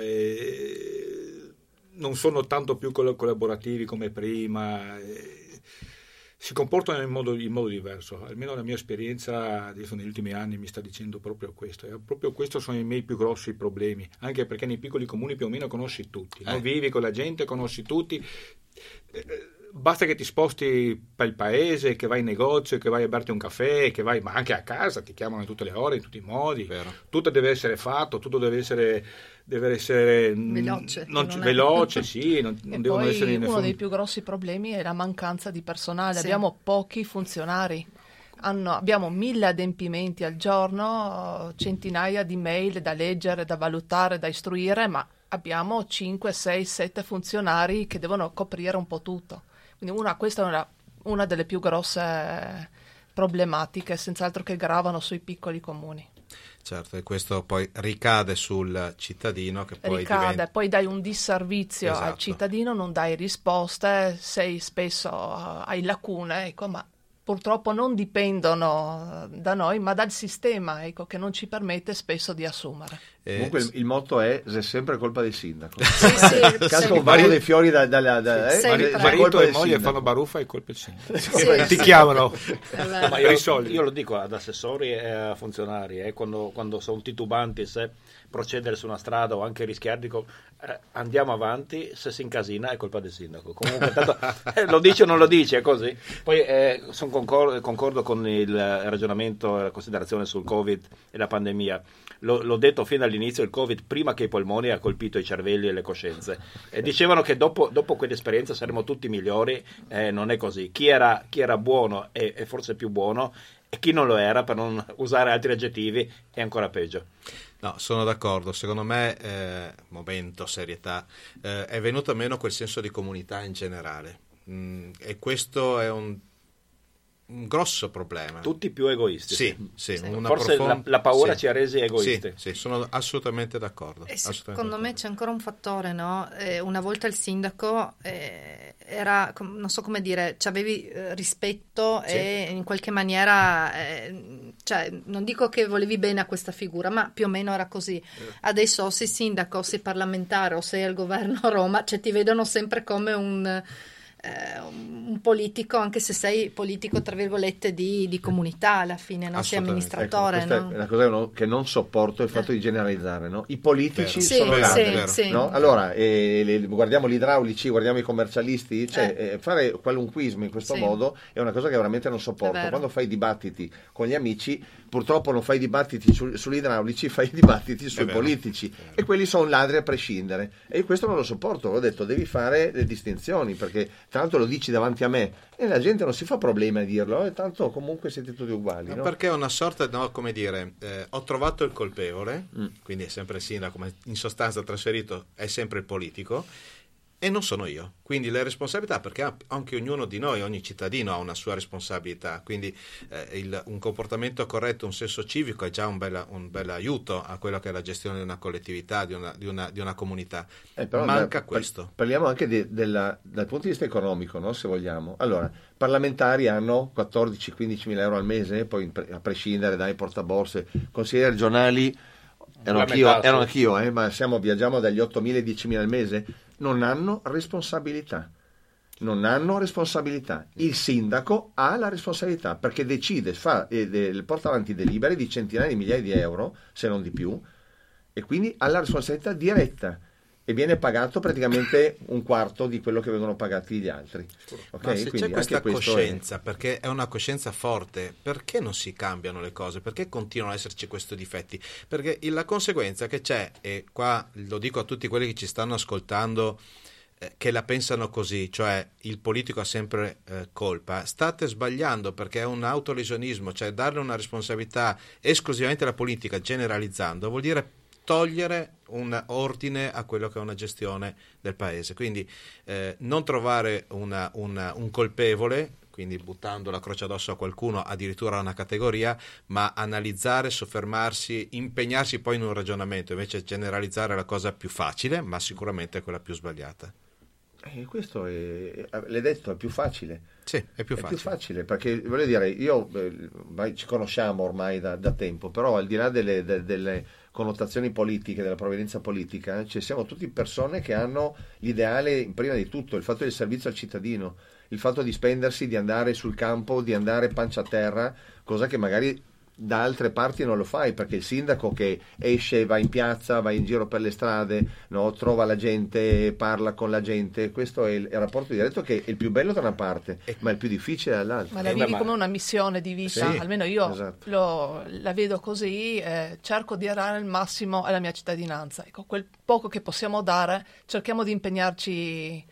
non sono tanto più collaborativi come prima, si comportano in modo diverso. Almeno la mia esperienza adesso negli ultimi anni mi sta dicendo proprio questo. E proprio questo sono i miei più grossi problemi, anche perché nei piccoli comuni più o meno conosci tutti, no? Vivi con la gente, conosci tutti. Basta che ti sposti per il paese, che vai in negozio, che vai a berti un caffè, che vai, ma anche a casa, ti chiamano a tutte le ore, in tutti i modi. Vero. Tutto deve essere fatto, tutto deve essere Veloce, non- che non è- veloce, sì, non E devono poi essere in uno nessun... dei più grossi problemi è la mancanza di personale. Sì. Abbiamo pochi funzionari. Abbiamo 1000 adempimenti al giorno, centinaia di mail da leggere, da valutare, da istruire, ma abbiamo 5, 6, 7 funzionari che devono coprire un po' tutto. Quindi questa è una delle più grosse problematiche, senz'altro, che gravano sui piccoli comuni. Certo, e questo poi ricade sul cittadino che poi diventa... Poi dai un disservizio Esatto. al cittadino, non dai risposte, hai lacune, ecco, ma purtroppo non dipendono da noi, ma dal sistema, ecco, che non ci permette spesso di assumere. Comunque il motto è sempre colpa del sindaco. Sì, sì, Canta sempre. un vario dei fiori Sempre. è Marito colpa e del moglie sindaco. fanno baruffa e colpa il sindaco. Sì. Ti chiamano. Allora, Ma Per i soldi. io lo dico ad assessori e a funzionari, quando sono titubanti se procedere su una strada o anche rischiare, dico andiamo avanti, se si incasina è colpa del sindaco. Comunque tanto, lo dice o non lo dice, è così. Poi concordo con il ragionamento e la considerazione sul Covid e la pandemia. L'ho detto fin dall'inizio, il Covid prima che i polmoni ha colpito i cervelli e le coscienze. E dicevano che dopo quell'esperienza saremmo tutti migliori, non è così. Chi era buono è forse più buono, e chi non lo era, per non usare altri aggettivi, è ancora peggio. No, sono d'accordo. Secondo me, momento, serietà, è venuto meno quel senso di comunità in generale. E questo è un un grosso problema. Tutti più egoisti. Sì. Forse la paura ci ha resi egoisti. Sì, sono assolutamente d'accordo. Secondo me c'è ancora un fattore, no? Una volta il sindaco era, non so come dire, avevi rispetto e in qualche maniera, cioè, non dico che volevi bene a questa figura, ma più o meno era così. Adesso o sei sindaco, o sei parlamentare, o sei al governo a Roma, cioè ti vedono sempre come un politico, anche se sei politico tra virgolette di comunità alla fine, non sei amministratore. Ecco, questa è una cosa che non sopporto, il fatto di generalizzare, no? I politici sono sì. no? Allora guardiamo gli idraulici, guardiamo i commercialisti, cioè fare qualunquismo in questo modo è una cosa che veramente non sopporto. Quando fai dibattiti con gli amici, purtroppo non fai dibattiti sugli idraulici, fai dibattiti sui politici, e quelli sono ladri a prescindere, e questo non lo sopporto. Ho detto, devi fare le distinzioni, perché tra l'altro lo dici davanti a me e la gente non si fa problema a dirlo, e tanto comunque siete tutti uguali, no? Perché è una sorta, come dire, ho trovato il colpevole, quindi è sempre il sindaco, ma in sostanza trasferito è sempre il politico, e non sono io. Quindi le responsabilità, perché anche ognuno di noi, ogni cittadino ha una sua responsabilità, quindi un comportamento corretto, un senso civico è già un bel aiuto a quello che è la gestione di una collettività, di una comunità. Però manca questo. Parliamo anche dal punto di vista economico, no? Se vogliamo. Allora, parlamentari hanno 14-15 mila euro al mese, poi a prescindere dai portaborse, consiglieri regionali, ero anch'io, ma viaggiamo dagli 8.000 ai 10.000 al mese. Non hanno responsabilità. Il sindaco ha la responsabilità, perché decide, porta avanti delibere di centinaia di migliaia di euro, se non di più, e quindi ha la responsabilità diretta, e viene pagato praticamente un quarto di quello che vengono pagati gli altri. Ma se c'è questa coscienza, perché è una coscienza forte, perché non si cambiano le cose? Perché continuano ad esserci questi difetti? Perché la conseguenza che c'è, e qua lo dico a tutti quelli che ci stanno ascoltando, che la pensano così, cioè il politico ha sempre colpa, state sbagliando, perché è un autolesionismo, cioè darle una responsabilità esclusivamente alla politica, generalizzando, vuol dire togliere un ordine a quello che è una gestione del paese. Quindi non trovare un colpevole, quindi buttando la croce addosso a qualcuno, addirittura a una categoria, ma analizzare, soffermarsi, impegnarsi poi in un ragionamento, invece generalizzare la cosa più facile, ma sicuramente è quella più sbagliata. Questo l'hai detto, è più facile. Sì, è più facile, perché voglio dire, ci conosciamo ormai da tempo, però al di là delle connotazioni politiche, della provenienza politica, siamo tutti persone che hanno l'ideale, prima di tutto, il fatto del servizio al cittadino, il fatto di spendersi, di andare sul campo, di andare pancia a terra, cosa che magari da altre parti non lo fai, perché il sindaco che esce, va in piazza, va in giro per le strade, no? Trova la gente, parla con la gente, questo è il rapporto diretto, che è il più bello da una parte, ma è il più difficile dall'altra. Ma la vivi come una missione di vita, almeno io la vedo così, cerco di dare il massimo alla mia cittadinanza. Ecco, quel poco che possiamo dare, cerchiamo di impegnarci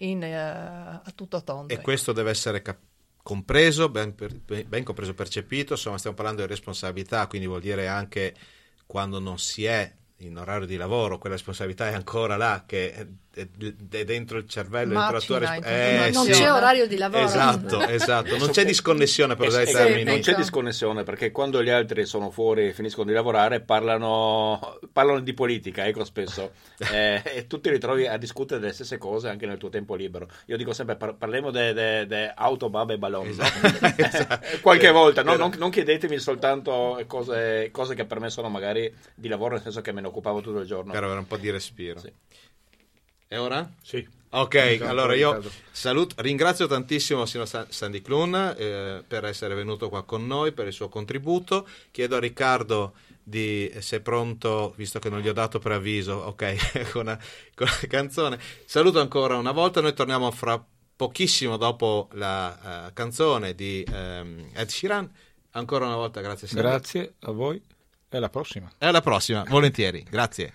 a tutto tondo. E questo deve essere compreso, ben compreso, percepito. Insomma, stiamo parlando di responsabilità, quindi vuol dire anche quando non si è in orario di lavoro, quella responsabilità è ancora là, che è dentro il cervello, dentro la tua non c'è orario di lavoro. Esatto, non c'è disconnessione, per usare i termini. Non c'è disconnessione, perché quando gli altri sono fuori e finiscono di lavorare parlano di politica, spesso, e tu ti ritrovi a discutere delle stesse cose anche nel tuo tempo libero. Io dico sempre, parliamo de auto, baba e ballon. Esatto. Qualche volta, no? Non chiedetemi soltanto cose che per me sono magari di lavoro, nel senso che me ne occupavo tutto il giorno. Per avere un po' di respiro. Sì. È ora? Sì. Ok, allora io ringrazio tantissimo signor Sandy Clun per essere venuto qua con noi, per il suo contributo. Chiedo a Riccardo se è pronto, visto che non gli ho dato preavviso, ok, con la canzone. Saluto ancora una volta, noi torniamo fra pochissimo dopo la canzone di Ed Sheeran. Ancora una volta grazie Sandy. Grazie a voi e alla prossima. E alla prossima, volentieri, grazie.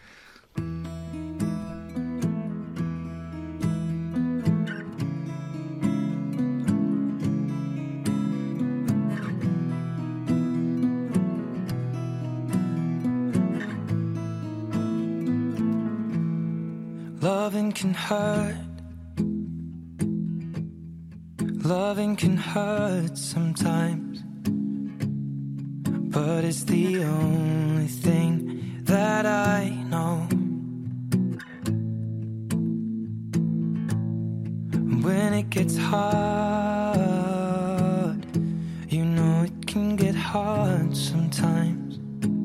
Loving can hurt. Loving can hurt sometimes, but it's the only thing that I know. When it gets hard, you know it can get hard sometimes.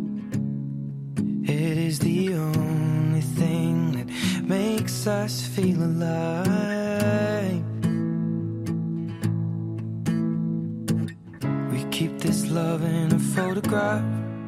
It is the only thing that makes us feel alive. We keep this love in a photograph.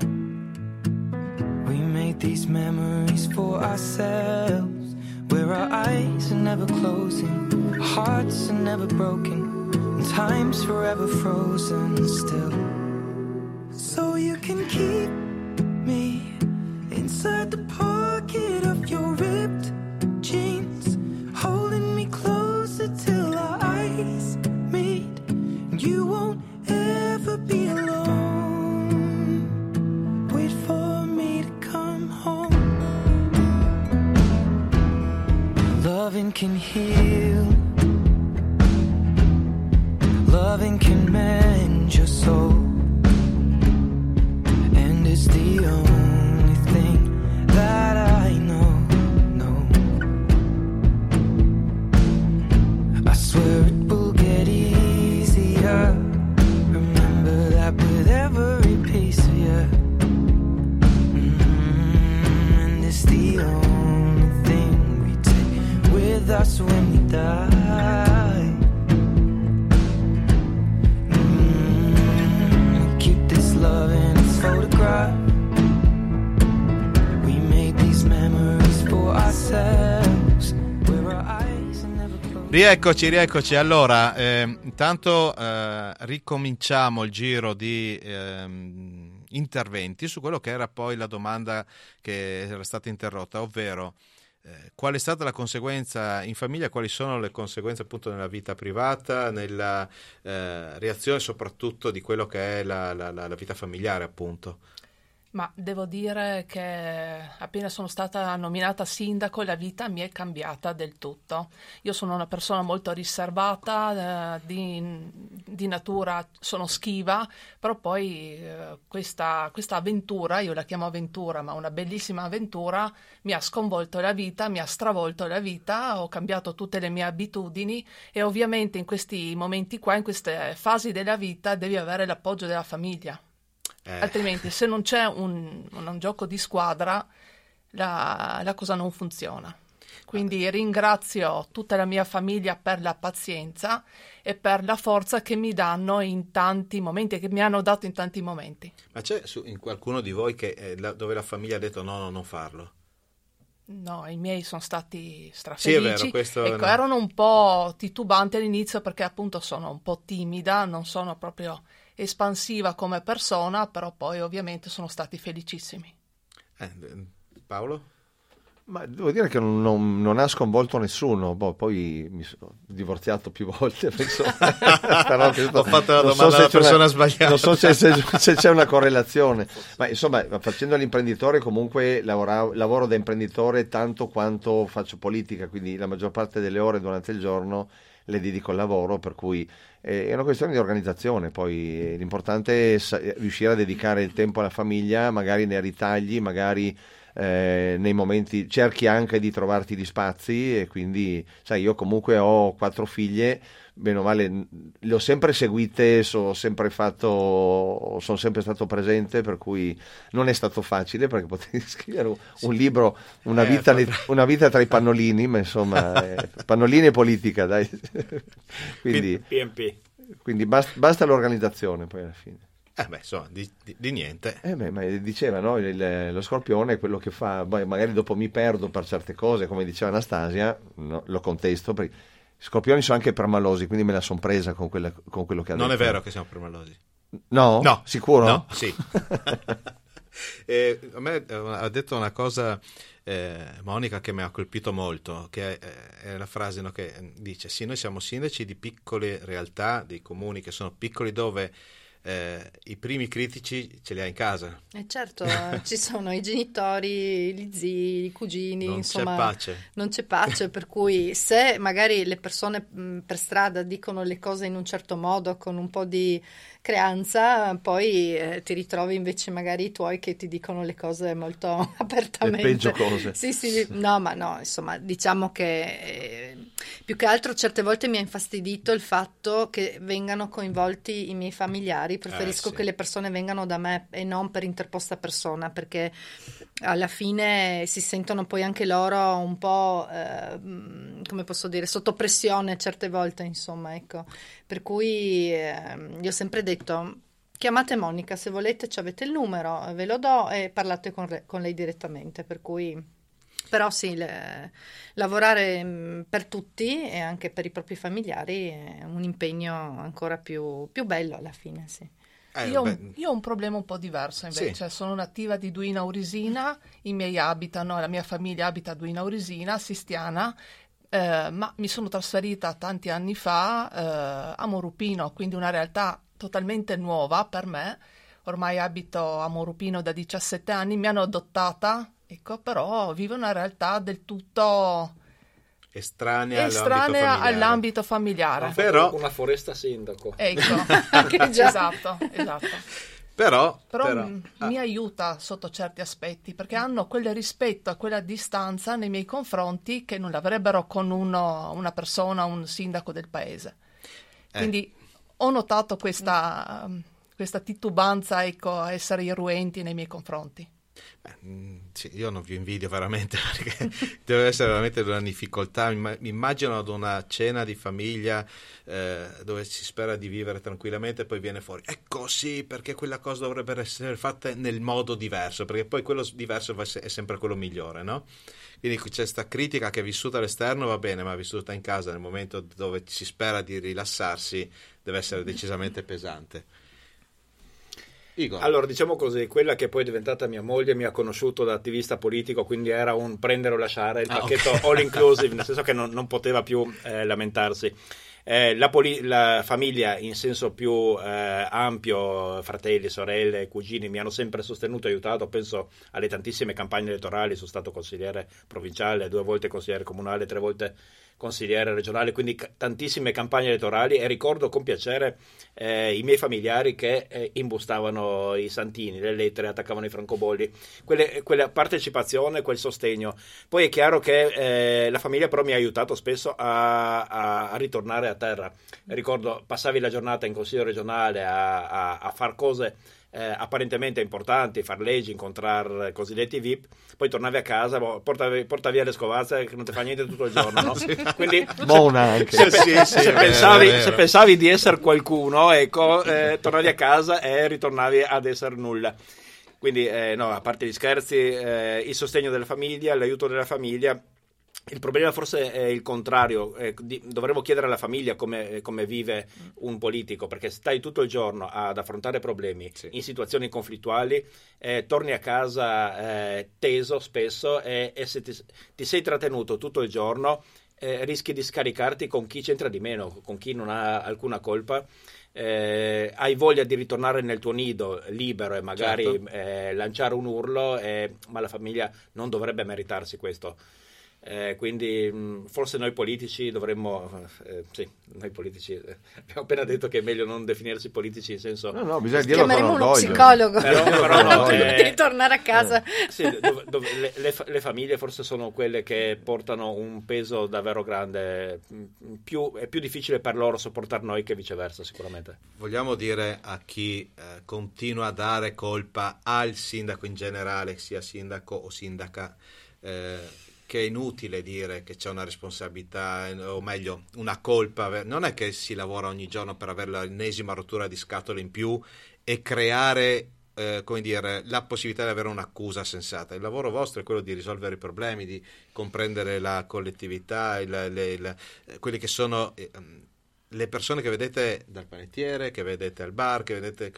We made these memories for ourselves, where our eyes are never closing, hearts are never broken, and time's forever frozen still. So you can keep me inside the pocket of your ripped jeans, holding me closer till our eyes meet, and you won't ever be alone. Wait for me to come home. Loving can heal, loving can mend your soul, and it's the only thing that I know. I swear it will get easier. Remember that with every piece of you. And it's the only thing we take with us when we die. We keep this love in its photograph. We made these memories for ourselves, where our eyes are never closed. Rieccoci. Allora, intanto ricominciamo il giro di interventi su quello che era poi la domanda che era stata interrotta, ovvero qual è stata la conseguenza in famiglia, quali sono le conseguenze appunto nella vita privata, nella reazione soprattutto di quello che è la vita familiare, appunto. Ma devo dire che appena sono stata nominata sindaco la vita mi è cambiata del tutto. Io sono una persona molto riservata, di natura sono schiva, però poi questa avventura, io la chiamo avventura, ma una bellissima avventura, mi ha sconvolto la vita, mi ha stravolto la vita, ho cambiato tutte le mie abitudini e ovviamente in questi momenti qua, in queste fasi della vita, devi avere l'appoggio della famiglia. Altrimenti se non c'è un gioco di squadra la cosa non funziona. Quindi ringrazio tutta la mia famiglia per la pazienza e per la forza che mi danno in tanti momenti, che mi hanno dato in tanti momenti. Ma c'è in qualcuno di voi che dove la famiglia ha detto no, non farlo? No, i miei sono stati strafelici. Sì, è vero, questo ecco, erano un po' titubanti all'inizio perché appunto sono un po' timida, non sono proprio espansiva come persona, però poi ovviamente sono stati felicissimi. Paolo? Ma devo dire che non ha sconvolto nessuno. Poi mi sono divorziato più volte. Penso. Però ho fatto la domanda alla persona sbagliata. Non so se c'è una correlazione. Ma insomma, facendo l'imprenditore, comunque lavoro da imprenditore tanto quanto faccio politica, quindi la maggior parte delle ore durante il giorno le dedico al lavoro, per cui è una questione di organizzazione. Poi l'importante è riuscire a dedicare il tempo alla famiglia, magari nei ritagli, magari nei momenti cerchi anche di trovarti gli spazi, e quindi sai, io comunque ho 4 figlie, bene o male le ho sempre seguite, sono sempre stato presente, per cui non è stato facile, perché potevi scrivere un libro, una vita tra i pannolini, ma insomma pannolini e politica, dai. quindi basta l'organizzazione poi alla fine. Insomma, di niente. Ma diceva, no? Lo Scorpione è quello che fa, magari dopo mi perdo per certe cose, come diceva Anastasia, no, lo contesto, perché i Scorpioni sono anche permalosi, quindi me la son presa con quello che ha detto. Non è vero che siamo permalosi. No? Sicuro? No, sì. A me ha detto una cosa Monica che mi ha colpito molto, che è la frase, no, che dice: sì, noi siamo sindaci di piccole realtà, dei comuni che sono piccoli, dove i primi critici ce li ha in casa. Certo, ci sono i genitori, gli zii, i cugini, Non insomma, c'è pace. non c'è pace, per cui se magari le persone per strada dicono le cose in un certo modo, con un po' di creanza, poi ti ritrovi invece magari i tuoi che ti dicono le cose molto apertamente. Le peggio cose. Sì, no, ma no, insomma, diciamo che più che altro certe volte mi ha infastidito il fatto che vengano coinvolti i miei familiari. Preferisco sì. che le persone vengano da me e non per interposta persona, perché alla fine si sentono poi anche loro un po', come posso dire, sotto pressione certe volte, insomma, ecco. Per cui io ho sempre detto: chiamate Monica, se volete, ci avete il numero, ve lo do e parlate con lei direttamente. Per cui, però sì, lavorare per tutti e anche per i propri familiari è un impegno ancora più bello alla fine, sì. Io ho un problema un po' diverso invece. Sì. Sono nativa di Duino Aurisina, i miei abitano, la mia famiglia abita a Duino Aurisina, Sistiana, ma mi sono trasferita tanti anni fa a Morupino, quindi una realtà totalmente nuova per me. Ormai abito a Morupino da 17 anni, mi hanno adottata, ecco, però vivo una realtà del tutto Estranea all'ambito familiare. Però una foresta sindaco. Ecco, esatto. Però mi aiuta sotto certi aspetti, perché hanno quel rispetto e quella distanza nei miei confronti che non l'avrebbero con una persona, un sindaco del paese. Quindi ho notato questa titubanza, ecco, a essere irruenti nei miei confronti. sì, io non vi invidio veramente, perché deve essere veramente una difficoltà. Mi immagino ad una cena di famiglia dove si spera di vivere tranquillamente e poi viene fuori ecco sì, perché quella cosa dovrebbe essere fatta nel modo diverso, perché poi quello diverso è sempre quello migliore, no? Quindi c'è questa critica che è vissuta all'esterno, va bene, ma vissuta in casa nel momento dove si spera di rilassarsi deve essere decisamente pesante. Igor. Allora, diciamo così, quella che poi è diventata mia moglie mi ha conosciuto da attivista politico, quindi era un prendere o lasciare, il pacchetto all inclusive, nel senso che non poteva più lamentarsi. La famiglia in senso più ampio, fratelli, sorelle, cugini, mi hanno sempre sostenuto e aiutato. Penso alle tantissime campagne elettorali, sono stato consigliere provinciale, 2 volte consigliere comunale, 3 volte consigliere regionale, quindi tantissime campagne elettorali, e ricordo con piacere i miei familiari che imbustavano i santini, le lettere, attaccavano i francobolli, quella partecipazione, quel sostegno. Poi è chiaro che la famiglia però mi ha aiutato spesso a ritornare a terra. Ricordo, passavi la giornata in consiglio regionale a far cose apparentemente importanti, far leggi, incontrare cosiddetti VIP, poi tornavi a casa, porta via le scovazze che non ti fa niente tutto il giorno, no? Quindi se pensavi di essere qualcuno, ecco, tornavi a casa e ritornavi ad essere nulla. Quindi no, a parte gli scherzi, il sostegno della famiglia, l'aiuto della famiglia. Il problema forse è il contrario, dovremmo chiedere alla famiglia come vive un politico, perché stai tutto il giorno ad affrontare problemi in situazioni conflittuali, torni a casa teso spesso e se ti sei trattenuto tutto il giorno rischi di scaricarti con chi c'entra di meno, con chi non ha alcuna colpa. Hai voglia di ritornare nel tuo nido libero e magari lanciare un urlo, ma la famiglia non dovrebbe meritarsi questo. Quindi forse noi politici dovremmo noi politici abbiamo appena detto che è meglio non definirsi politici in senso bisogna dirlo chiameremo con uno orgoglio. psicologo però no, di tornare a casa. Sì, le famiglie forse sono quelle che portano un peso davvero grande, è più difficile per loro sopportare noi che viceversa, sicuramente. Vogliamo dire a chi continua a dare colpa al sindaco in generale, sia sindaco o sindaca, che è inutile dire che c'è una responsabilità, o meglio, una colpa. Non è che si lavora ogni giorno per avere l'ennesima rottura di scatole in più e creare la possibilità di avere un'accusa sensata. Il lavoro vostro è quello di risolvere i problemi, di comprendere la collettività, quelli che sono le persone che vedete dal panettiere, che vedete al bar, che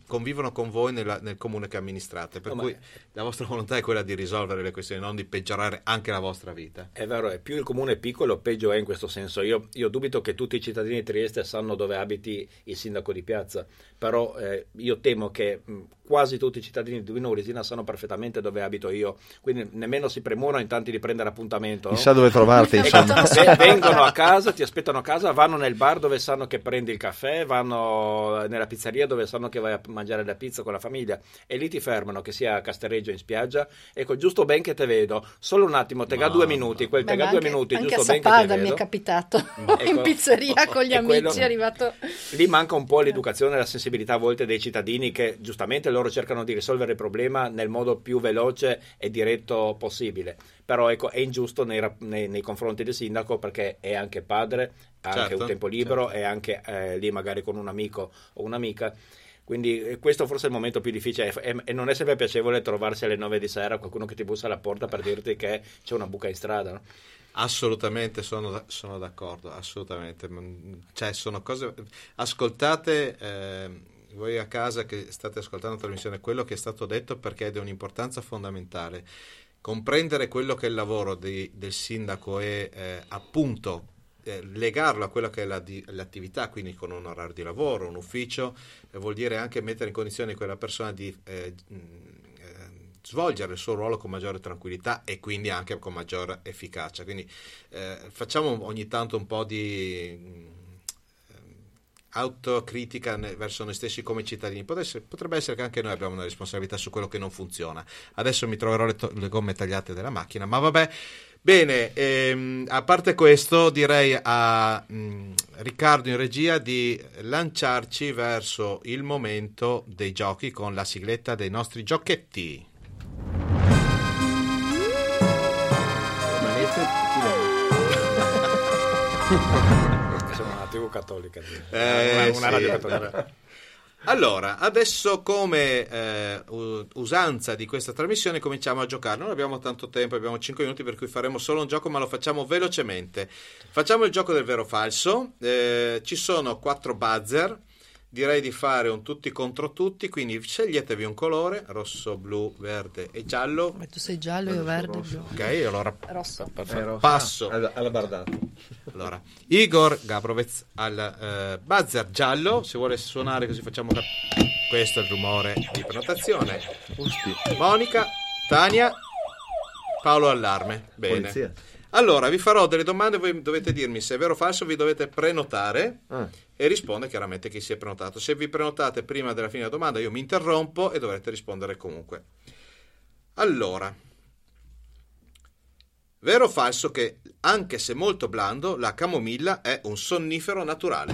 convivono con voi nel comune che amministrate, per cui la vostra volontà è quella di risolvere le questioni, non di peggiorare anche la vostra vita. È vero, è più il comune è piccolo, peggio è in questo senso. Io dubito che tutti i cittadini di Trieste sanno dove abiti il sindaco di piazza, però io temo che quasi tutti i cittadini di Duino Urisina sanno perfettamente dove abito io, quindi nemmeno si premurano in tanti di prendere appuntamento. Chissà dove trovarti, insomma. Vengono a casa, ti aspettano a casa, vanno nel bar dove sanno che prendi il caffè, vanno nella pizzeria dove sanno che vai a mangiare la pizza con la famiglia, e lì ti fermano, che sia a Castereggio in spiaggia. Ecco, giusto ben che te vedo, solo un attimo, te ga 2 minuti, quel te ga 2 minuti, anche giusto a ben che te Sappada vedo. mi è capitato Ecco, in pizzeria con gli amici, è arrivato. Lì manca un po' l'educazione e la sensibilità a volte dei cittadini, che giustamente loro cercano di risolvere il problema nel modo più veloce e diretto possibile, però ecco, è ingiusto nei confronti del sindaco, perché è anche padre, ha anche un tempo libero, è anche lì magari con un amico o un'amica. Quindi questo forse è il momento più difficile, e non è sempre piacevole trovarsi alle 9 di sera qualcuno che ti bussa alla porta per dirti che c'è una buca in strada, no? Assolutamente, sono d'accordo, assolutamente. Cioè, sono cose... Ascoltate, voi a casa che state ascoltando la trasmissione, quello che è stato detto, perché è di un'importanza fondamentale. Comprendere quello che è il lavoro del sindaco e appunto legarlo a quella che è l'attività, quindi con un orario di lavoro, un ufficio, vuol dire anche mettere in condizione quella persona di svolgere il suo ruolo con maggiore tranquillità e quindi anche con maggiore efficacia. Quindi facciamo ogni tanto un po' di autocritica verso noi stessi come cittadini. Potrebbe essere che anche noi abbiamo una responsabilità su quello che non funziona. Adesso mi troverò le gomme tagliate della macchina, ma vabbè. Bene, a parte questo, direi a Riccardo in regia di lanciarci verso il momento dei giochi con la sigletta dei nostri giochetti. Sono una TV cattolica, una radio cattolica. Allora, adesso come usanza di questa trasmissione cominciamo a giocare. Non abbiamo tanto tempo, abbiamo 5 minuti, per cui faremo solo un gioco, ma lo facciamo velocemente. Facciamo il gioco del vero o falso. Ci sono 4 buzzer. Direi di fare un tutti contro tutti, quindi sceglietevi un colore: rosso, blu, verde e giallo. Ma tu sei giallo, io verde, blu. Ok, allora rosso. Passo alla bardata. Allora, Igor Gabrovez al buzzer giallo. Se vuole suonare, così facciamo. Questo è il rumore di prenotazione. Monica, Tania, Paolo allarme. Bene. Polizia. Allora, vi farò delle domande, voi dovete dirmi se è vero o falso, vi dovete prenotare e risponde chiaramente chi si è prenotato. Se vi prenotate prima della fine della domanda, io mi interrompo e dovrete rispondere comunque. Allora, vero o falso che, anche se molto blando, la camomilla è un sonnifero naturale?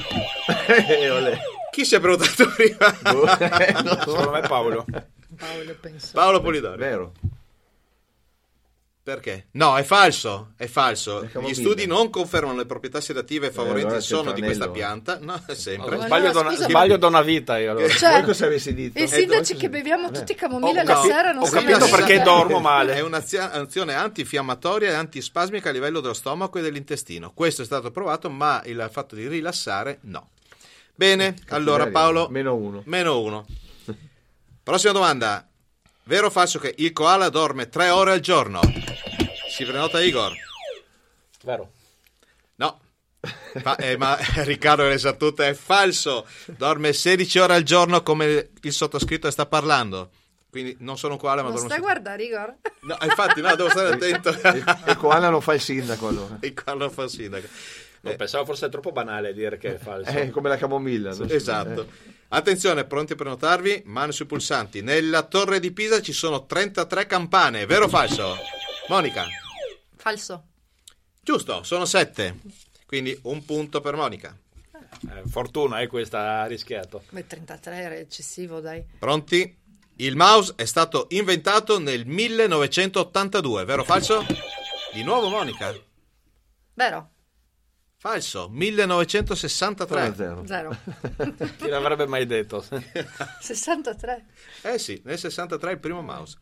Chi si è prenotato prima? Secondo me Paolo. Penso. Paolo Polidori. Vero. Perché? No, è falso, è falso. Gli studi non confermano le proprietà sedative e favorenti allora il sonno di questa tranello. pianta. No, sempre. Sbaglio da una vita io, allora. Cioè, Voi cosa avessi detto? I sindaci che beviamo tutti camomilla la sera non ho sanno capito niente. perché dormo male. È un'azione antinfiammatoria e antispasmica a livello dello stomaco e dell'intestino. Questo è stato provato, ma il fatto di rilassare no. Bene, allora Paolo, -1. Prossima domanda. Vero o falso che il koala dorme 3 ore al giorno? Si prenota Igor. Vero. No. Ma Riccardo le sa tutte, è falso. Dorme 16 ore al giorno come il sottoscritto sta parlando. Quindi non sono un koala, ma Non dormo... stai a guardare, Igor? No, infatti no, devo stare attento. Il koala non fa il sindaco, allora. Il koala non fa il sindaco. Pensavo fosse troppo banale dire che è falso. Come la camomilla. Esatto. Attenzione, pronti a prenotarvi? Mano sui pulsanti. Nella torre di Pisa ci sono 33 campane, vero o falso? Monica? Falso. Giusto, sono 7. Quindi un punto per Monica. Fortuna, questa ha rischiato. Beh, 33 era eccessivo, dai. Pronti? Il mouse è stato inventato nel 1982, vero o falso? Di nuovo Monica. Vero. Falso, 1963. 0. Chi l'avrebbe mai detto? 63. Sì, nel 63 il primo mouse.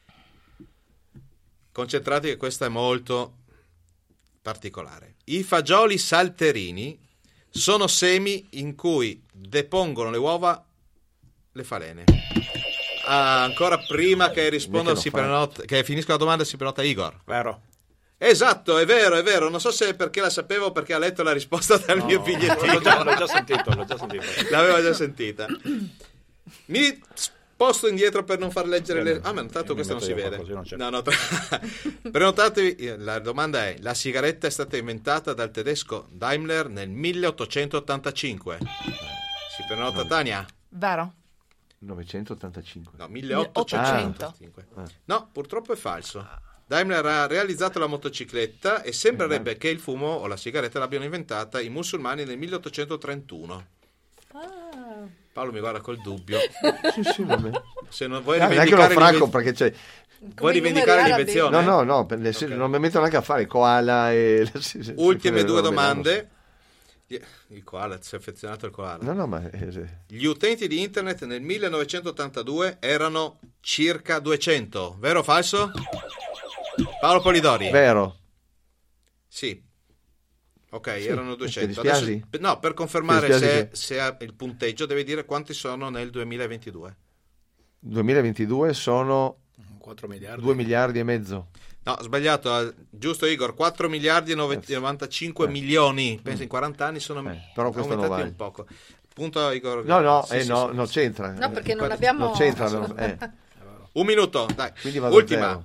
Concentrati che questa è molto particolare. I fagioli salterini sono semi in cui depongono le uova le falene. Ancora prima che risponda che finisca la domanda si prenota Igor. Vero. Esatto, è vero. Non so se perché la sapevo o perché ha letto la risposta dal mio bigliettino. L'ho già sentito. L'avevo già sentita. Mi sposto indietro per non far leggere le... ma intanto questo non si vede. Prenotatevi. La domanda è: la sigaretta è stata inventata dal tedesco Daimler nel 1885. Si prenota Tania? Vero. 985. No, 1885. No, purtroppo è falso. Daimler ha realizzato la motocicletta e sembrerebbe che il fumo o la sigaretta l'abbiano inventata i musulmani nel 1831. Paolo mi guarda col dubbio. Sì, vabbè. Se non vuoi rivendicare perché c'è... Vuoi rivendicare l'invenzione? No, okay. Non mi metto neanche a fare koala e... Ultime due domande. Il koala, ti sei affezionato al koala? No, ma... Gli utenti di internet nel 1982 erano circa 200, vero o falso? Paolo Polidori. Vero. Sì. Ok, erano 200. Adesso, no, per confermare se ha il punteggio deve dire quanti sono nel 2022. 2022 sono 4 miliardi. 2 miliardi e mezzo. No, sbagliato, giusto Igor, 4 miliardi e 95 milioni. Penso in 40 anni sono però questo non vale. Un poco. Punto Igor. No, non c'entra. No, perché non abbiamo... Non c'entra. Un minuto, dai. Quindi vado ultima.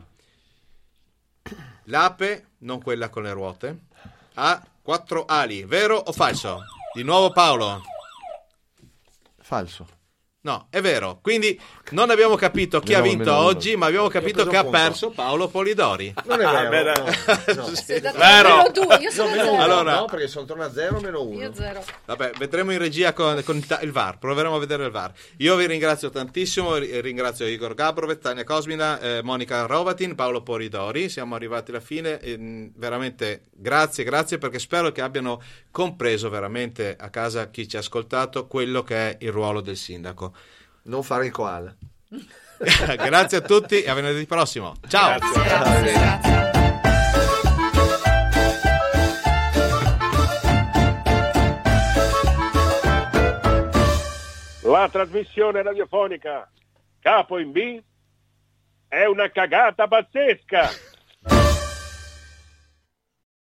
L'ape, non quella con le ruote, ha 4 ali, vero o falso? Di nuovo Paolo. Falso. No, è vero. Quindi non abbiamo capito chi ha vinto oggi, ma abbiamo capito che ha perso Paolo Polidori. Non è vero. No. Sì. Vero. Io sono meno 0. Allora, no, perché sono tornato a 0 meno 1. Io 0. Vabbè, vedremo in regia con il VAR. Proveremo a vedere il VAR. Io vi ringrazio tantissimo. Ringrazio Igor Gabrovet, Tania Cosmina, Monica Rovatin, Paolo Polidori. Siamo arrivati alla fine. Veramente grazie perché spero che abbiano compreso veramente a casa chi ci ha ascoltato quello che è il ruolo del sindaco. Non fare il koala. Grazie a tutti e a venerdì prossimo. Ciao. Grazie. La trasmissione radiofonica Capo in B è una cagata pazzesca.